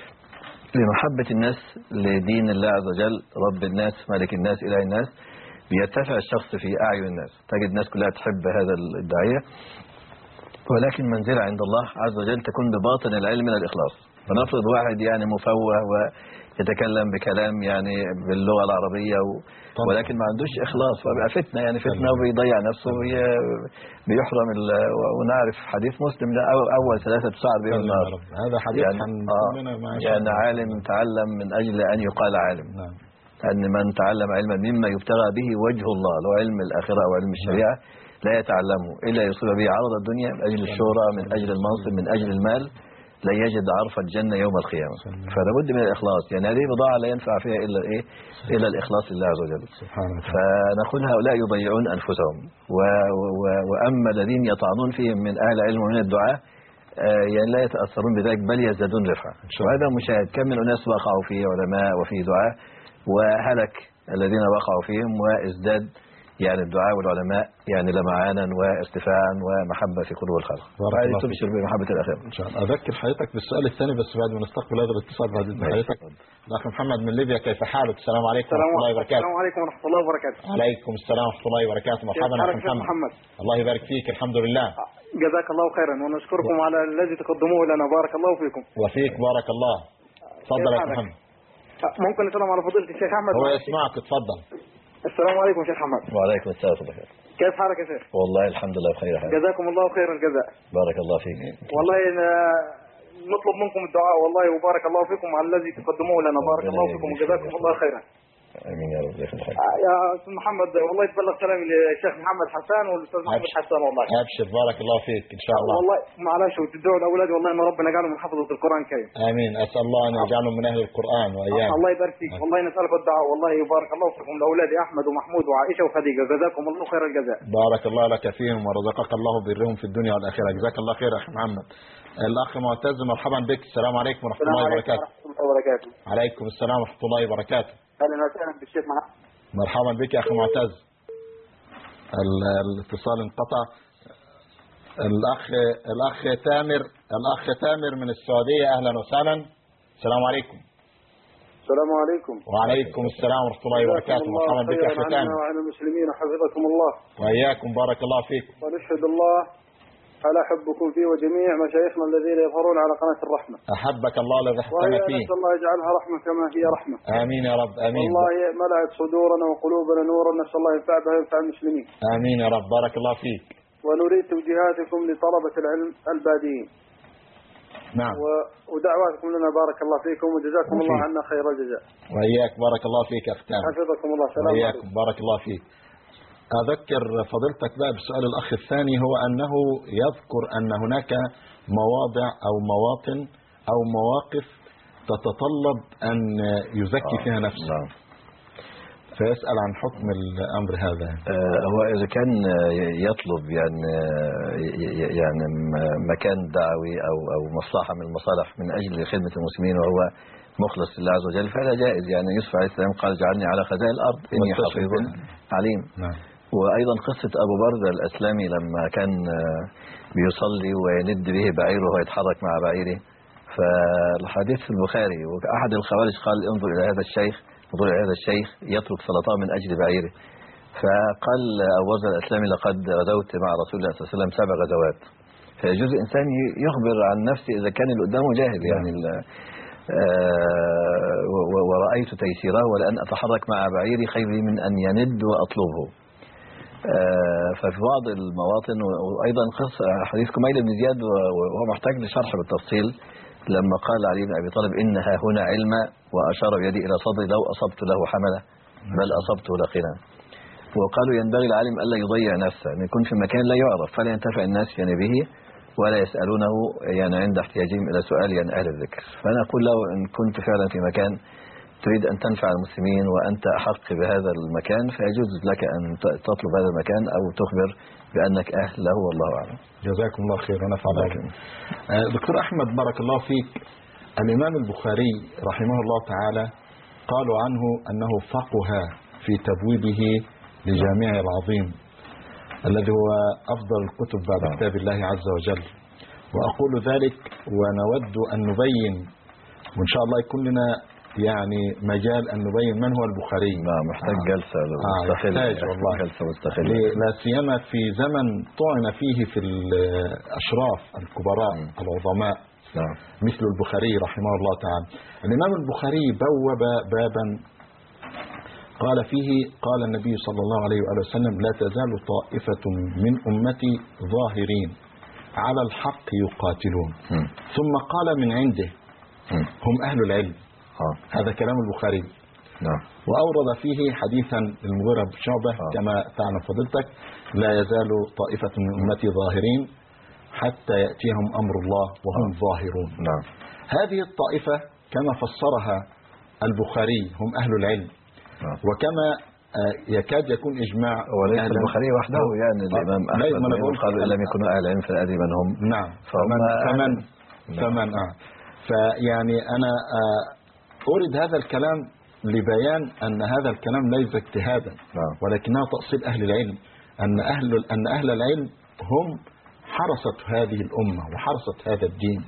Speaker 3: لمحبة الناس لدين الله عز وجل رب الناس ملك الناس إله الناس، بيرتفع الشخص في أعين الناس، تجد الناس كلها تحب هذا الداعية، ولكن منزلة عند الله عز وجل تكون بباطن العلم من الإخلاص. فنفرض واحد يعني مفوه ويتكلم بكلام يعني باللغة العربية ولكن ما عندوش إخلاص، فبقى فتنة يعني فتنة وبيضيع نفسه بيحرم. ونعرف حديث مسلم ده أول 3 تسعر بهم النار.
Speaker 2: هذا حديث
Speaker 3: يعني عالم تعلم من أجل أن يقال عالم. أن من تعلم علما مما يبتغى به وجه الله، لو علم الآخرة أو علم الشريعة، لا يتعلمه إلا يصيب به عرض الدنيا من أجل الشهرة، من أجل المنصب، من أجل المال، لا يجد عرف الجنة يوم القيامة. فلا بد من الإخلاص، يعني هذه بضاعة لا ينفع فيها إلا الإخلاص لله عز وجل. فنقول هؤلاء يضيعون أنفسهم، وأما الذين يطعنون فيهم من أهل علم ومن الدعاء يعني لا يتأثرون بذلك بل يزدادون رفعة. وهذا مشاهد، كم من أناس وقعوا فيه علماء وفي دعاء وهلك الذين وقعوا فيهم، وازداد يعني الدعاء والعلماء يعني لمعانا وارتفاعا ومحبة في قلوب الخلق. وهذه تبشر بمحبة الآخرة إن شاء الله.
Speaker 2: أذكر حضرتك بالسؤال الثاني بس بعد ما نستقبل هذا الاتصال بعد حضرتك. الأخ محمد من ليبيا، كيف حالك؟ السلام عليكم ورحمة الله وبركاته.
Speaker 8: السلام عليكم ورحمة الله وبركاته.
Speaker 2: عليكم السلام ورحمة الله وبركاته. مرحبا أخي محمد. الله يبارك فيك. الحمد لله.
Speaker 8: جزاك الله خيرا ونشكركم على الذي تقدموه لنا. بارك الله فيكم.
Speaker 2: وفيك بارك الله. تفضل يا محمد.
Speaker 8: ممكن السلام على فضيلة الشيخ أحمد؟
Speaker 2: هو يسمعك، اتفضل.
Speaker 8: السلام عليكم شيخ أحمد.
Speaker 3: وعليكم السلام ورحمة الله.
Speaker 8: كيف حالك يا شيخ؟
Speaker 3: والله الحمد لله بخير حال.
Speaker 8: جزاكم الله خير الجزاء.
Speaker 3: بارك الله فيك.
Speaker 8: والله نطلب منكم الدعاء والله، وبارك الله فيكم على الذي تقدموه لنا. بارك الله فيكم وجزاكم الله خيرا.
Speaker 3: امين يا رب.
Speaker 8: يا استاذ محمد والله يتبلغ سلامي للشيخ محمد حسان والاستاذ محمد حسان. والله
Speaker 2: ابشر بارك الله فيك ان شاء الله.
Speaker 8: والله معلش وتدعوا لاولادي والله ان ربنا يجعلهم من حفظة القران الكريم.
Speaker 2: امين. اسال الله ان يجعلهم من اهل القران واياهم.
Speaker 8: الله يبارك فيك. والله نسالك الدعاء والله. وبارك الله فيكم لاولادي احمد ومحمود وعائشه وخديجه. جزاكم الله خير الجزاء.
Speaker 2: بارك الله لك فيهم ورزقك الله برهم في الدنيا والاخره. جزاك الله خير يا اخي محمد. الأخ معتز مرحبا بك. السلام عليكم ورحمة الله وبركاته. عليكم السلام ورحمة الله وبركاته.
Speaker 9: أهلا وسهلا بالشيخ محمد.
Speaker 2: مرحبا بك يا أخي معتز. الاتصال انقطع. الأخ تامر من السعودية، أهلا وسهلا. السلام عليكم.
Speaker 9: السلام عليكم.
Speaker 2: وعليكم السلام ورحمة الله وبركاته. مرحبا بك يا أخي تامر.
Speaker 9: وعلى المسلمين حفظكم الله.
Speaker 2: وإياكم بارك الله فيكم.
Speaker 9: ونشهد الله على حبكم فيه وجميع مشايخنا الذين يظهرون على قناة الرحمة.
Speaker 2: أحبك الله الذي احتمى فيه.
Speaker 9: نسأل الله يجعلها رحمة كما هي رحمة.
Speaker 2: آمين يا رب. آمين.
Speaker 9: والله ملأت صدورنا وقلوبنا نورا، نسأل الله ينفع بها وينفع المسلمين.
Speaker 2: آمين يا رب. بارك الله فيك.
Speaker 9: ونريد توجيهاتكم لطلبة العلم البادئين.
Speaker 2: نعم.
Speaker 9: ودعواتكم لنا بارك الله فيكم وجزاكم الله عنا خير الجزاء.
Speaker 2: وإياك بارك الله فيك يا أختان.
Speaker 9: حفظكم الله. سلام عليكم.
Speaker 2: وإياكم بارك الله فيك. أذكر فضيلتك بقى بسؤال الأخ الثاني، هو أنه يذكر أن هناك مواضع أو مواطن أو مواقف تتطلب أن يزكي فيها نفسه. فيسأل عن حكم الأمر هذا.
Speaker 3: هو إذا كان يطلب يعني مكان دعوي أو مصلحة من المصالح من أجل خدمة المسلمين وهو مخلص لله عز وجل، فهذا جائز. يعني يوسف عليه السلام قال اجعلني على خزائن الأرض إني حفيظ عليم.
Speaker 2: نعم.
Speaker 3: وأيضا قصة أبو بردة الأسلمي لما كان بيصلي ويند به بعيره ويتحرك مع بعيره، فالحديث في البخاري، وأحد الخوارج قال انظر إلى هذا الشيخ يترك صلاته من أجل بعيره. فقال أبو بردة الأسلمي لقد غزوت مع رسول الله صلى الله عليه وسلم 7 غزوات. فيجوز الإنسان يخبر عن نفسه إذا كان اللي قدامه جاهل. يعني ورأيت تيسيره ولأن أتحرك مع بعيري خير من أن يند وأطلبه. ففي بعض المواطن، وأيضا حديث كميل بن زياد وهو محتاج لشرح بالتفصيل، لما قال علي بن أبي طالب إنها هنا علم وأشار بيدي إلى صدري لو أصبت له حملة بل أصبته لقنا. وقالوا ينبغي العالم ألا يضيع نفسه، أن يكون في مكان لا يعرف فلا ينتفع الناس يعني به ولا يسألونه يعني عند احتياجهم إلى سؤال يعني أهل الذكر. فأنا أقول له إن كنت فعلا في مكان تريد أن تنفع المسلمين وأنت أحق بهذا المكان، فيجوز لك أن تطلب هذا المكان أو تخبر بأنك أهل له، والله أعلم.
Speaker 2: جزاكم الله خير ونفع بكم. دكتور أحمد بارك الله فيك، الإمام البخاري رحمه الله تعالى قالوا عنه أنه فقه في تبويبه لجامعه العظيم الذي هو أفضل الكتب بعد كتاب الله عز وجل. وأقول ذلك ونود أن نبين، وإن شاء الله يكون لنا يعني مجال أن نبين من هو البخاري.
Speaker 3: محتاج جلسة
Speaker 2: يحتاج والله
Speaker 3: جلسة مستقلة،
Speaker 2: لا سيما في زمن طعن فيه في الأشراف الكبراء العظماء مثل البخاري رحمه الله تعالى. الإمام البخاري بوب بابا قال فيه قال النبي صلى الله عليه وآله وسلم لا تزال طائفة من أمتي ظاهرين على الحق يقاتلون. ثم قال من عنده هم أهل العلم. هذا كلام البخاري. وأورد فيه حديثا المغيرة بن شعبة كما تعلم فضيلتك لا يزال طائفة من أمتي ظاهرين حتى يأتيهم أمر الله وهم ظاهرون. هذه الطائفة كما فسرها البخاري هم أهل العلم، وكما يكاد يكون إجماع.
Speaker 3: وليس البخاري وحده يعني الإمام أحمد قالوا إن لم يكونوا أهل العلم فلا أدري من هم.
Speaker 2: نعم. فمن فيعني أنا أريد هذا الكلام لبيان أن هذا الكلام ليس اجتهادا ولكنه تأصيل أهل العلم، أن أهل العلم هم حرصت هذه الأمة وحرصت هذا الدين.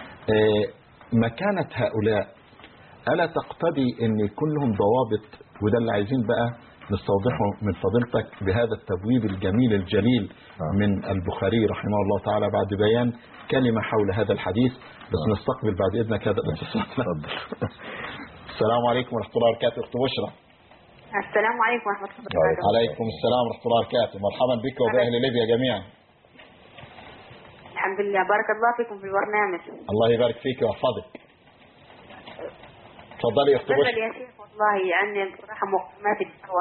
Speaker 2: مكانة هؤلاء ألا تقتضي أن يكون لهم ضوابط؟ وده اللي عايزين بقى نستوضحه من فضيلتك بهذا التبويب الجميل الجليل من البخاري رحمه الله تعالى بعد بيان كلمة حول هذا الحديث. بس نستقبل بعد إذنك هذا الاتصال. السلام عليكم ورحمة الله وبركاته. أخت بشرى.
Speaker 10: السلام عليكم ورحمة الله وبركاته.
Speaker 2: عليكم السلام ورحمة الله وبركاته. مرحبا بك وبأهل ليبيا جميعا.
Speaker 10: الحمد لله، بارك الله فيكم في البرنامج.
Speaker 2: الله يبارك فيك ويحفظك. تفضلي يا أخت بشرى.
Speaker 10: بسأل يا شيخ والله يعني بصراحة مقومات الدعوة.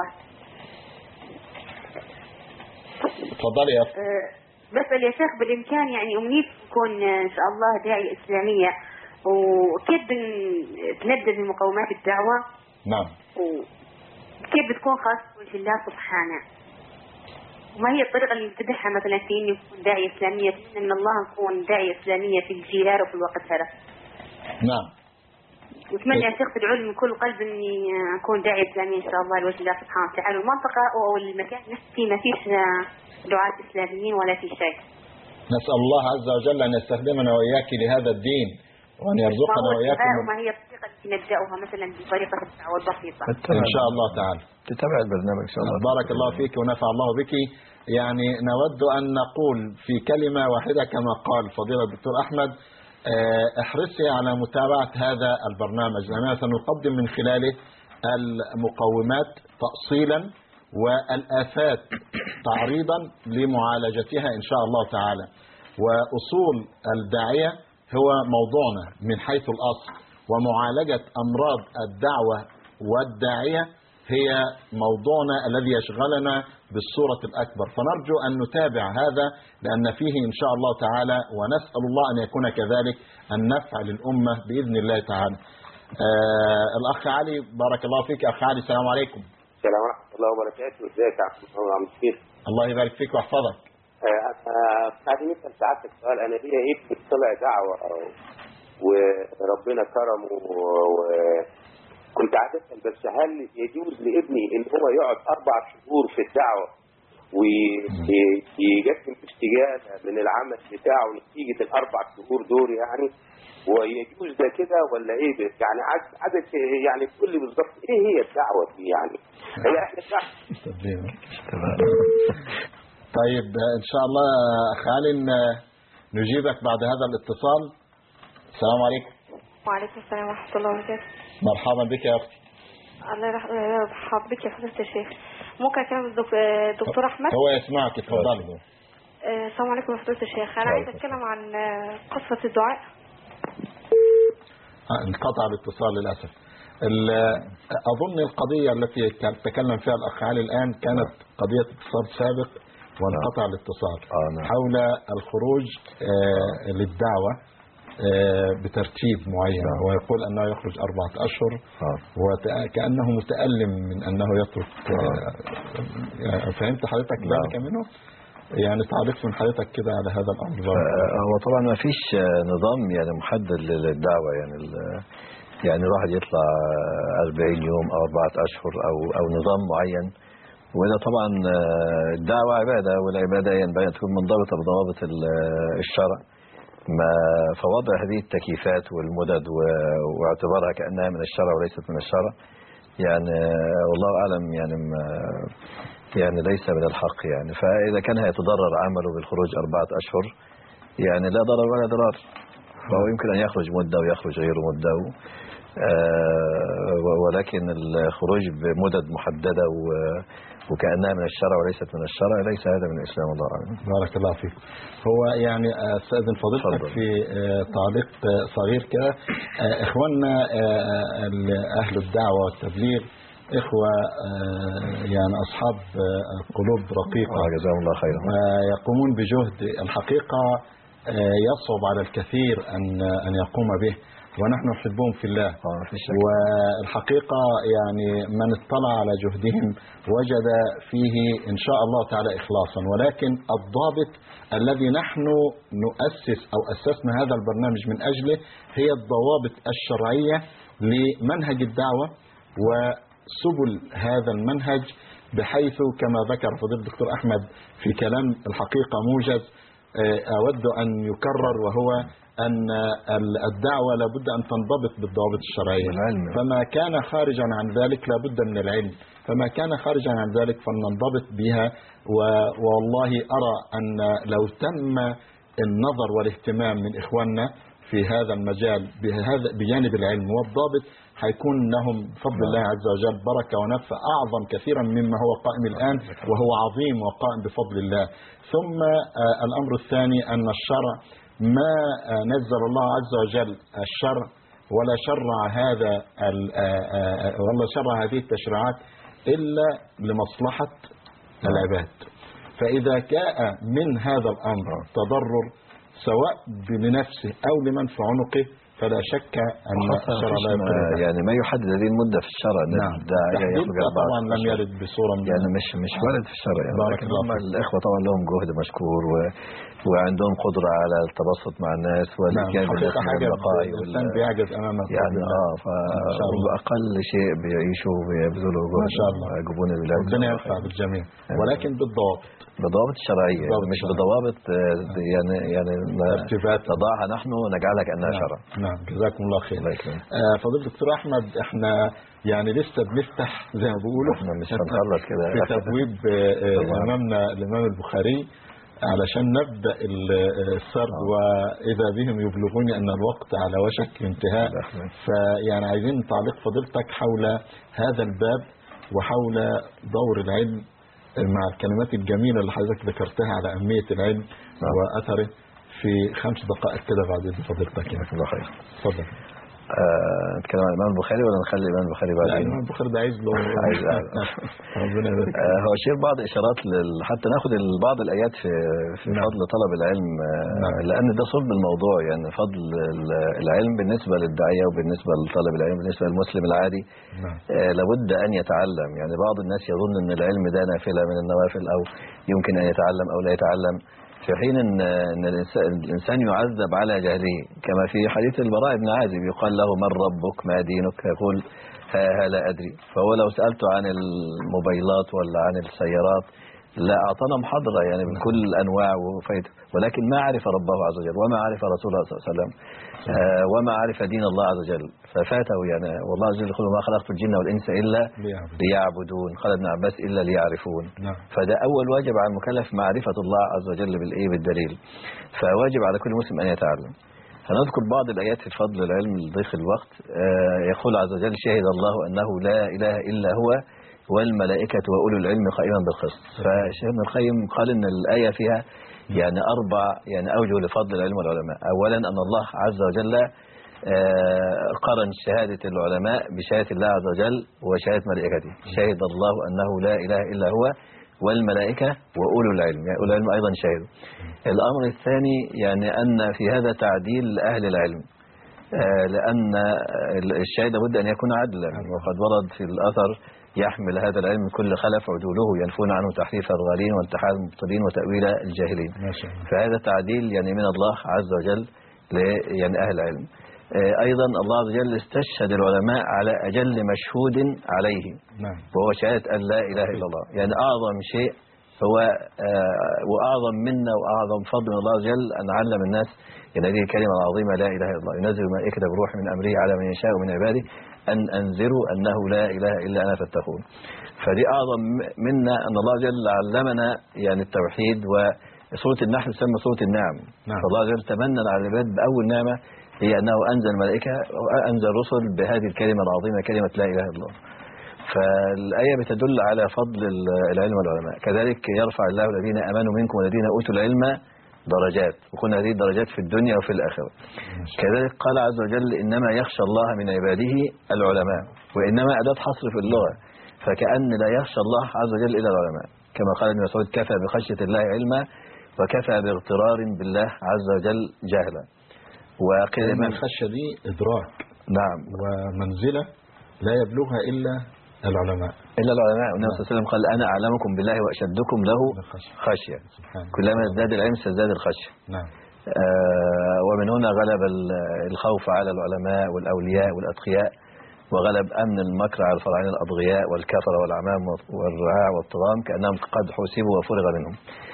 Speaker 2: تفضلي يا أخت.
Speaker 10: بسأل يا شيخ بالإمكان يعني أمنيت تكون إن شاء الله داعية إسلامية، وكيف بنتلذذ بمقومات الدعوة؟
Speaker 2: نعم.
Speaker 10: وكيف بتكون خاصة وجه الله سبحانه؟ وما هي الطريقة اللي نتبعها مثلا في إني أكون داعية إسلامية، إن الله نكون داعية إسلامية في الجيلار وفي الوقت هذا.
Speaker 2: نعم.
Speaker 10: وأتمنى يا شيخ تدعو لي من كل قلب إني أكون داعية إسلامية إن شاء الله لوجه الله سبحانه وتعالى. المنطقة أو المكان نفسي ما فيش دعاة إسلاميين ولا في شيء.
Speaker 2: نسأل الله عز وجل أن يستخدمنا وإياك لهذا الدين، وأن يرزقنا وإياكم.
Speaker 10: وما هي الطريقة التي نبدأها مثلا بطريقة الدعوة البسيطة؟
Speaker 2: إن شاء الله تعالى
Speaker 3: تتابع البرنامج إن شاء الله.
Speaker 2: بارك الله فيك ونفع الله بك. يعني نود أن نقول في كلمة واحدة كما قال فضيلة الدكتور أحمد، احرصي على متابعة هذا البرنامج لأننا سنقدم من خلاله المقومات تأصيلا والآفات تعريضا لمعالجتها إن شاء الله تعالى. وأصول الداعية هو موضوعنا من حيث الأصل، ومعالجة أمراض الدعوة والداعية هي موضوعنا الذي يشغلنا بالصورة الأكبر. فنرجو أن نتابع هذا لأن فيه إن شاء الله تعالى، ونسأل الله أن يكون كذلك، النفع للأمة بإذن الله تعالى. الأخ علي، بارك الله فيك. أخ علي، السلام عليكم.
Speaker 6: السلام ورحمة الله وبركاته. ازيك يا عم الشيخ؟
Speaker 2: الله يبارك فيك ويحفظك.
Speaker 6: عايزين نسأل سعادتك سؤال. أنا ليا ابني طلع دعوة وربنا كرمه، وكنت عايز أسأل بس هل يجوز لابني إن هو يقعد 4 شهور في الدعوة ويقدم استجابة من العمل بتاعه نتيجة ال4 شهور دول يعني؟ ويجوز ده كده ولا ايه ده؟ يعني عايزك يعني تقول لي بالظبط ايه هي الدعوة دي يعني؟ هي احنا
Speaker 2: طيب ان شاء الله اخ علي نجيبك بعد هذا الاتصال. السلام عليكم.
Speaker 11: وعليكم السلام ورحمة الله وبركاته.
Speaker 2: مرحبا بك يا اختي.
Speaker 11: الله يرحب بك يا فضيلة الشيخ. ممكن اكلم الدكتور احمد؟
Speaker 2: هو يسمعك، اتفضل.
Speaker 11: السلام عليكم يا فضيلة الشيخ. انا عايز اتكلم عن قصة الدعاء.
Speaker 2: انقطع الاتصال للاسف. اظن القضية التي تكلم فيها الاخ علي الان كانت قضية اتصال سابق وانقطع الاتصال حول الخروج للدعوة بترتيب معين، ويقول أنه يخرج 4 أشهر وكأنه متألم من أنه يترك. فهمت حضرتك ذلك منه؟ يعني تعليق من حضرتك كده على هذا الأمر.
Speaker 3: هو طبعا ما فيش نظام يعني محدد للدعوة، يعني الواحد يطلع 40 يوم أو 4 أشهر أو نظام معين. وده طبعا الدعوة عبادة، والعبادة ينبغي أن تكون منضبطة بضوابط الشرع. ما فوضع هذه التكييفات والمدد واعتبارها كأنها من الشرع وليست من الشرع يعني والله أعلم يعني ليس من الحق يعني. فإذا كان هيتضرر عمله بالخروج 4 أشهر يعني لا ضرر ولا ضرار، فهو يمكن أن يخرج مدة ويخرج غير مدة، ولكن الخروج بمدد محددة وكأنها من الشرع وليست من الشرع ليس هذا من الإسلام. الله أعلم.
Speaker 2: بارك الله فيك. هو يعني أستاذن فضيلتك في تعليق صغير كده. إخواننا أهل الدعوة والتبليغ إخوة يعني أصحاب قلوب رقيقة
Speaker 3: جزاهم الله خيرا،
Speaker 2: يقومون بجهد الحقيقة يصعب على الكثير أن يقوم به، ونحن نحبهم في الله. والحقيقة يعني من اطلع على جهدهم وجد فيه إن شاء الله تعالى إخلاصا، ولكن الضابط الذي نحن نؤسس أو أسسنا هذا البرنامج من أجله هي الضوابط الشرعية لمنهج الدعوة وسبل هذا المنهج، بحيث كما ذكر فضيلة الدكتور أحمد في كلام الحقيقة موجز أود أن يكرر، وهو أن الدعوة لابد أن تنضبط بالضوابط الشرعية، فما كان خارجا عن ذلك لابد من العلم، فما كان خارجا عن ذلك فلننضبط بها. والله أرى أن لو تم النظر والاهتمام من إخواننا في هذا المجال بجانب العلم والضابط هيكون لهم بفضل الله عز وجل بركة ونفع أعظم كثيرا مما هو قائم الآن، وهو عظيم وقائم بفضل الله. ثم الأمر الثاني أن الشرع ما نزل الله عز وجل الشرع ولا شرع هذه التشريعات إلا لمصلحة العباد. فإذا جاء من هذا الأمر تضرر سواء لنفسه أو لمن في عنقه فلا شك أن الشرع لا يقول
Speaker 3: يعني ما يحدد هذه المدة في الشرع.
Speaker 2: نعم. طبعا لم يرد بصورة
Speaker 3: يعني مش وارد في الشرع يعني. لكن هم الإخوة طبعا لهم جهد مشكور وعندهم قدرة على التبسط مع الناس
Speaker 2: والجانب البقاء الإنسان بيعجز أمام
Speaker 3: يعني فأقل شيء بيعيشوا ويبذلوا جهد
Speaker 2: ما شاء الله
Speaker 3: يجبون البلاد.
Speaker 2: ربنا ينفع بالجميع ولكن بالضوابط
Speaker 3: الشرعية مش بضوابط يعني نضعها نحن ونجعلك أنها شرع.
Speaker 2: نعم جزاكم الله خير. فضيلة الدكتور أحمد احنا يعني لسه بنفتح زي ما بيقولوا
Speaker 3: احنا مش هنخلص كده
Speaker 2: في تبويب امامنا الامام البخاري علشان نبدا السرد واذا بهم يبلغوني ان الوقت على وشك الانتهاء. فيعني عايزين تعليق فضيلتك حول هذا الباب وحول دور العلم مع الكلمات الجميله اللي حضرتك ذكرتها على اهميه العلم واثره في 5 دقائق كده بعد اذن فضيلتك.
Speaker 3: جزاك الله خير.
Speaker 2: اتفضل.
Speaker 3: نتكلم عن الإمام البخاري ولا نخلي الإمام البخاري بعدين؟
Speaker 2: الإمام البخاري ده عايز له ربنا يبارك.
Speaker 3: هو أشير بعض إشارات حتى ناخذ بعض الآيات في فضل طلب العلم لأن ده صلب الموضوع. يعني فضل العلم بالنسبة للداعية وبالنسبة لطلب العلم بالنسبة للمسلم العادي لابد أن يتعلم. يعني بعض الناس يظن أن العلم ده نافلة من النوافل أو يمكن أن يتعلم أو لا يتعلم، في حين أن الإنسان يعذب على جهله كما في حديث البراء بن عازب يقال له من ربك ما دينك يقول ها لا أدري. فهو لو سألته عن الموبايلات ولا عن السيارات لا أعطانا محاضرة يعني من كل الأنواع وفايته، ولكن ما عرف ربه عز وجل وما عرف رسوله صلى الله عليه وسلم وما عرف دين الله عز وجل ففاته. يعني والله عز وجل يقول ما خلقت الجن والإنس إلا ليعبدون، قال ابن عباس إلا ليعرفون. فده أول واجب على المكلف معرفة الله عز وجل بالدليل، فواجب على كل مسلم أن يتعلم. هنذكر بعض الآيات في فضل العلم لضيق الوقت. يقول عز وجل شهد الله أنه لا إله إلا هو والملائكة وأولو العلم قائما بالقسط. فشيخ ابن القيم قال إن الآية فيها يعني 4 يعني أوجه لفضل العلم والعلماء. أولا أن الله عز وجل قرن شهادة العلماء بشهادة الله عز وجل وشهادة ملائكته. شهد الله أنه لا إله إلا هو والملائكة وأولو العلم، يعني أولو العلم أيضا شهدوا. الأمر الثاني يعني أن في هذا تعديل لأهل العلم لأن الشهيد لابد أن يكون عدلا، وقد ورد في الأثر يحمل هذا العلم كل خلف عدوله ينفون عنه تحريف الغالين وانتحال المبطلين وتأويل الجاهلين. فهذا تعديل يعني من الله عز وجل يعني أهل العلم. أيضا الله عز وجل استشهد العلماء على أجل مشهود عليه وهو شهادة أن لا إله إلا الله. يعني أعظم شيء هو وأعظم منا وأعظم فضل من الله عز وجل أن علم الناس يعني هذه الكلمة العظيمة لا إله إلا الله. ينزل الملائكة بروح من أمره على من يشاء من عباده أن أنذروا أنه لا إله إلا أنا فاتقون. فدي أعظم منا أن الله عز وجل علمنا يعني التوحيد. وسورة النحل تسمى سورة النعم. فالله عز وجل تمنى على العباد بأول نعمة هي أنه أنزل الملائكة وأنزل الرسل بهذه الكلمة العظيمة كلمة لا إله إلا الله. فالآية بتدل على فضل العلم والعلماء. كذلك يرفع الله الذين آمنوا منكم والذين أوتوا العلم درجات، وكنا هذه الدرجات في الدنيا وفي الآخرة. كذلك قال عز وجل إنما يخشى الله من عباده العلماء، وإنما أداة حصر في اللغة، فكأن لا يخشى الله عز وجل إلا العلماء، كما قال ابن مسعود كفى بخشية الله علما وكفى باغترار بالله عز وجل جهلا.
Speaker 2: وقيل من الخشية دي إدراك
Speaker 3: نعم
Speaker 2: ومنزلة لا يبلغها إلا العلماء.
Speaker 3: والنبي صلى الله عليه وسلم قال أنا أعلمكم بالله وأشدكم له خشية. كلما ازداد العلم ازداد الخشية. ومن هنا غلب الخوف على العلماء والأولياء والأتقياء، وغلب أمن المكر على الفراعنة الأضغياء والكفر والأعمام والرعاع والطغام كأنهم قد حسبوا وفرغ منهم.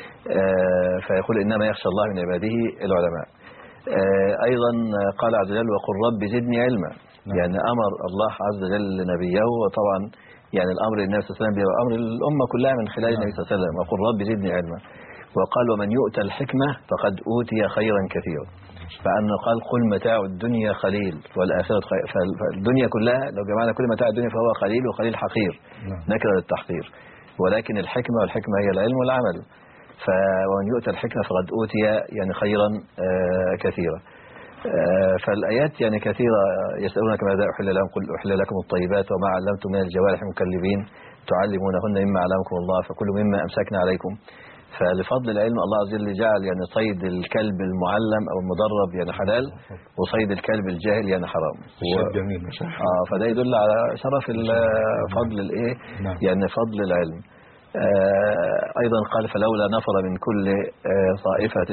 Speaker 3: فيقول إنما يخشى الله من عباده العلماء. أيضا قال عز وجل وقل رب زدني علما. يعني أمر الله عز وجل نبيه، وطبعا يعني الأمر النبي صلى الله عليه وسلم أمر الأمة كلها من خلال النبي صلى الله عليه وسلم وقل رب زدني علما. وقال ومن يؤتى الحكمة فقد أوتي خيرا كثيرا. فأنه قال قل متاع الدنيا قليل والآخرة خير. فالدنيا كلها لو جمعنا كل متاع الدنيا فهو قليل، وقليل حقير نكرة للتحقير، ولكن الحكمة والحكمة هي العلم والعمل. ومن يؤتى الحكمة فقد أوتي يعني خيرا كثيرا. فالآيات يعني كثيرة. يسألونك ماذا أحل لهم قل أحل لكم الطيبات وما علمتم من الجوارح مكلبين تعلمونهن مما علمكم الله فكلوا مما أمسكنا عليكم. فلفضل العلم الله عز وجل جعل يعني صيد الكلب المعلم او المدرب يعني حلال، وصيد الكلب الجاهل يعني حرام.
Speaker 2: جميل ما شاء الله.
Speaker 3: فده يدل على شرف فضل الايه يعني فضل العلم. ايضا قال فلولا نفر من كل طائفة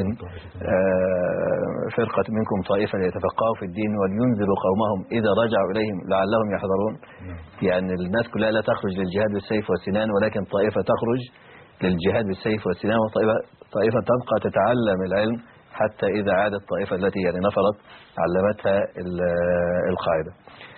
Speaker 3: فرقة منكم طائفة ليتفقهوا في الدين ولينذروا قومهم اذا رجعوا اليهم لعلهم يحذرون. يعني الناس كلها لا تخرج للجهاد بالسيف والسنان، ولكن طائفة تخرج للجهاد بالسيف والسنان، وطائفة تبقى تتعلم العلم حتى إذا عادت الطائفة التي يعني نفرت علمتها القاعدة.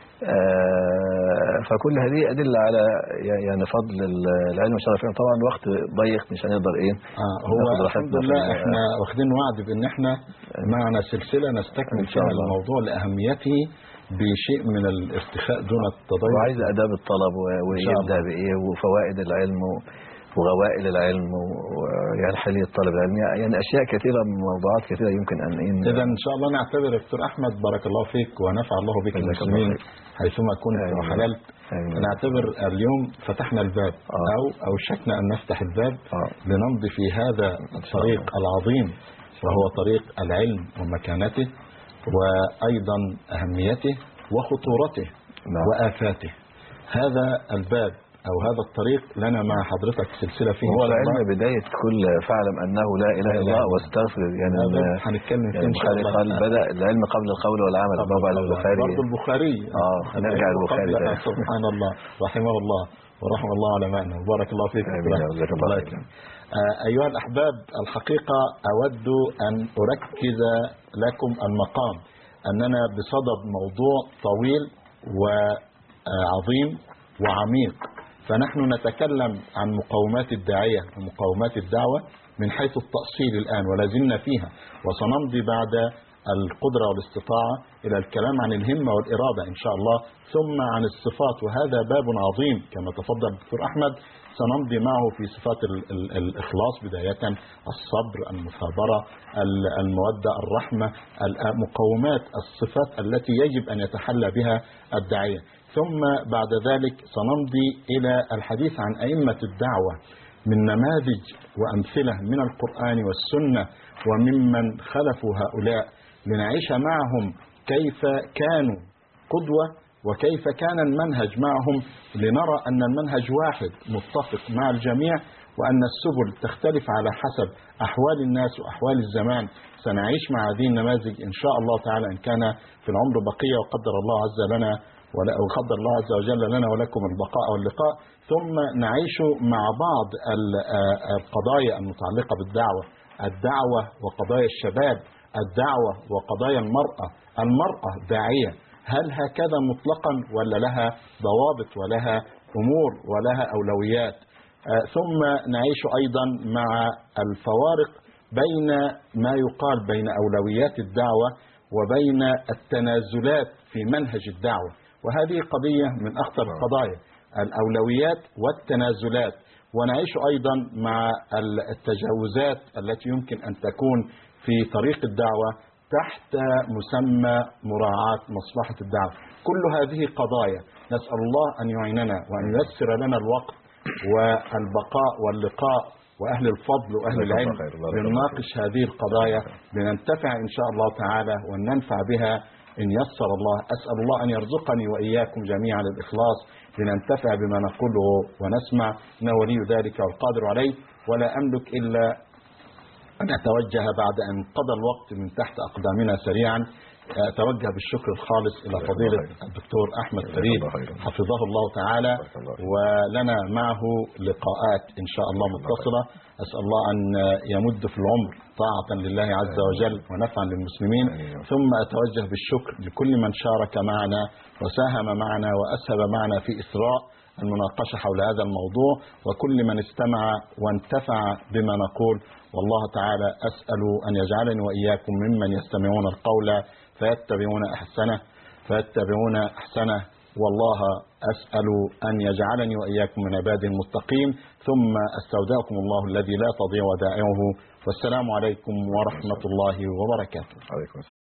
Speaker 3: فكل هذه أدلة على يعني فضل العلم والشرف. طبعا الوقت ضيق مش هنقدر
Speaker 2: هو الحمد لله احنا واخدين وعد بان احنا معنا سلسلة نستكمل فيها الموضوع لأهميته بشيء من الارتخاء دون التضييع،
Speaker 3: وعايز آداب الطلب ويبدأ بإيه وفوائد العلم وغوائل العلم ويعني حالية الطالب العلمي، يعني أشياء كثيرة موضوعات كثيرة يمكن أن
Speaker 2: إذا إن شاء الله نعتبر دكتور أحمد بارك الله فيك ونفع الله بك المسلمين حيثما كنت وحللت، نعتبر اليوم فتحنا الباب أو شكنا أن نفتح الباب لنمضي في هذا الطريق العظيم، وهو طريق العلم ومكانته وأيضا أهميته وخطورته وآفاته. هذا الباب أو هذا الطريق لنا مع حضرتك سلسلة فيه.
Speaker 3: هو العلم بداية كل فاعلم أنه لا إله إلا الله واستغفر. يعني
Speaker 2: هنتكلم فيه إن شاء الله.
Speaker 3: قال بدأ العلم قبل القول والعمل.
Speaker 2: برضه البخاري.
Speaker 3: هنرجع البخاري.
Speaker 2: سبحان الله رحمه الله ورحم الله علمائنا وبارك الله فيك. أيها الأحباب، الحقيقة أود أن أركز لكم المقام أننا بصدد موضوع طويل وعظيم وعميق، فنحن نتكلم عن مقومات الداعية ومقومات الدعوة من حيث التأصيل الآن ولازلنا فيها، وسنمضي بعد القدرة والاستطاعة إلى الكلام عن الهمة والإرادة إن شاء الله، ثم عن الصفات، وهذا باب عظيم كما تفضل الدكتور أحمد. سنمضي معه في صفات الإخلاص بداية، الصبر، المثابرة، المودة، الرحمة، مقومات الصفات التي يجب أن يتحلى بها الداعية. ثم بعد ذلك سنمضي إلى الحديث عن أئمة الدعوة من نماذج وأمثلة من القرآن والسنة وممن خلفوا هؤلاء، لنعيش معهم كيف كانوا قدوة وكيف كان المنهج معهم، لنرى أن المنهج واحد متفق مع الجميع، وأن السبل تختلف على حسب أحوال الناس وأحوال الزمان. سنعيش مع هذه النماذج إن شاء الله تعالى إن كان في العمر بقية وقدر الله عز وجل لنا ولكم البقاء واللقاء. ثم نعيش مع بعض القضايا المتعلقة بالدعوة، الدعوة وقضايا الشباب، الدعوة وقضايا المرأة داعية، هل هكذا مطلقا ولا لها ضوابط ولها أمور ولها أولويات؟ ثم نعيش أيضا مع الفوارق بين ما يقال بين أولويات الدعوة وبين التنازلات في منهج الدعوة، وهذه قضية من أخطر القضايا، الأولويات والتنازلات. ونعيش أيضا مع التجاوزات التي يمكن أن تكون في طريق الدعوة تحت مسمى مراعاة مصلحة الدعوة. كل هذه قضايا نسأل الله أن يعيننا وأن ييسر لنا الوقت والبقاء واللقاء وأهل الفضل وأهل العلم لنناقش هذه القضايا، لننتفع إن شاء الله تعالى وننفع بها إن يسر الله. أسأل الله أن يرزقني وإياكم جميعا الإخلاص لننتفع بما نقوله ونسمع، إنه ولي ذلك والقادر عليه. ولا أملك إلا أن أتوجه بعد أن قضى الوقت من تحت أقدامنا سريعا، أتوجه بالشكر الخالص إلى فضيلة الدكتور أحمد فريد حفظه الله تعالى، ولنا معه لقاءات إن شاء الله متصلة. أسأل الله أن يمد في العمر طاعة لله عز وجل ونفعا للمسلمين. ثم أتوجه بالشكر لكل من شارك معنا وساهم معنا وأسهب معنا في إثراء المناقشة حول هذا الموضوع، وكل من استمع وانتفع بما نقول. والله تعالى أسأل أن يجعلني وإياكم ممن يستمعون القول فيتبعون أحسنه، والله أسأل أن يجعلني وإياكم من عباده المتقين. ثم أستودعكم الله الذي لا تضيع ودائعه، والسلام عليكم ورحمة الله وبركاته.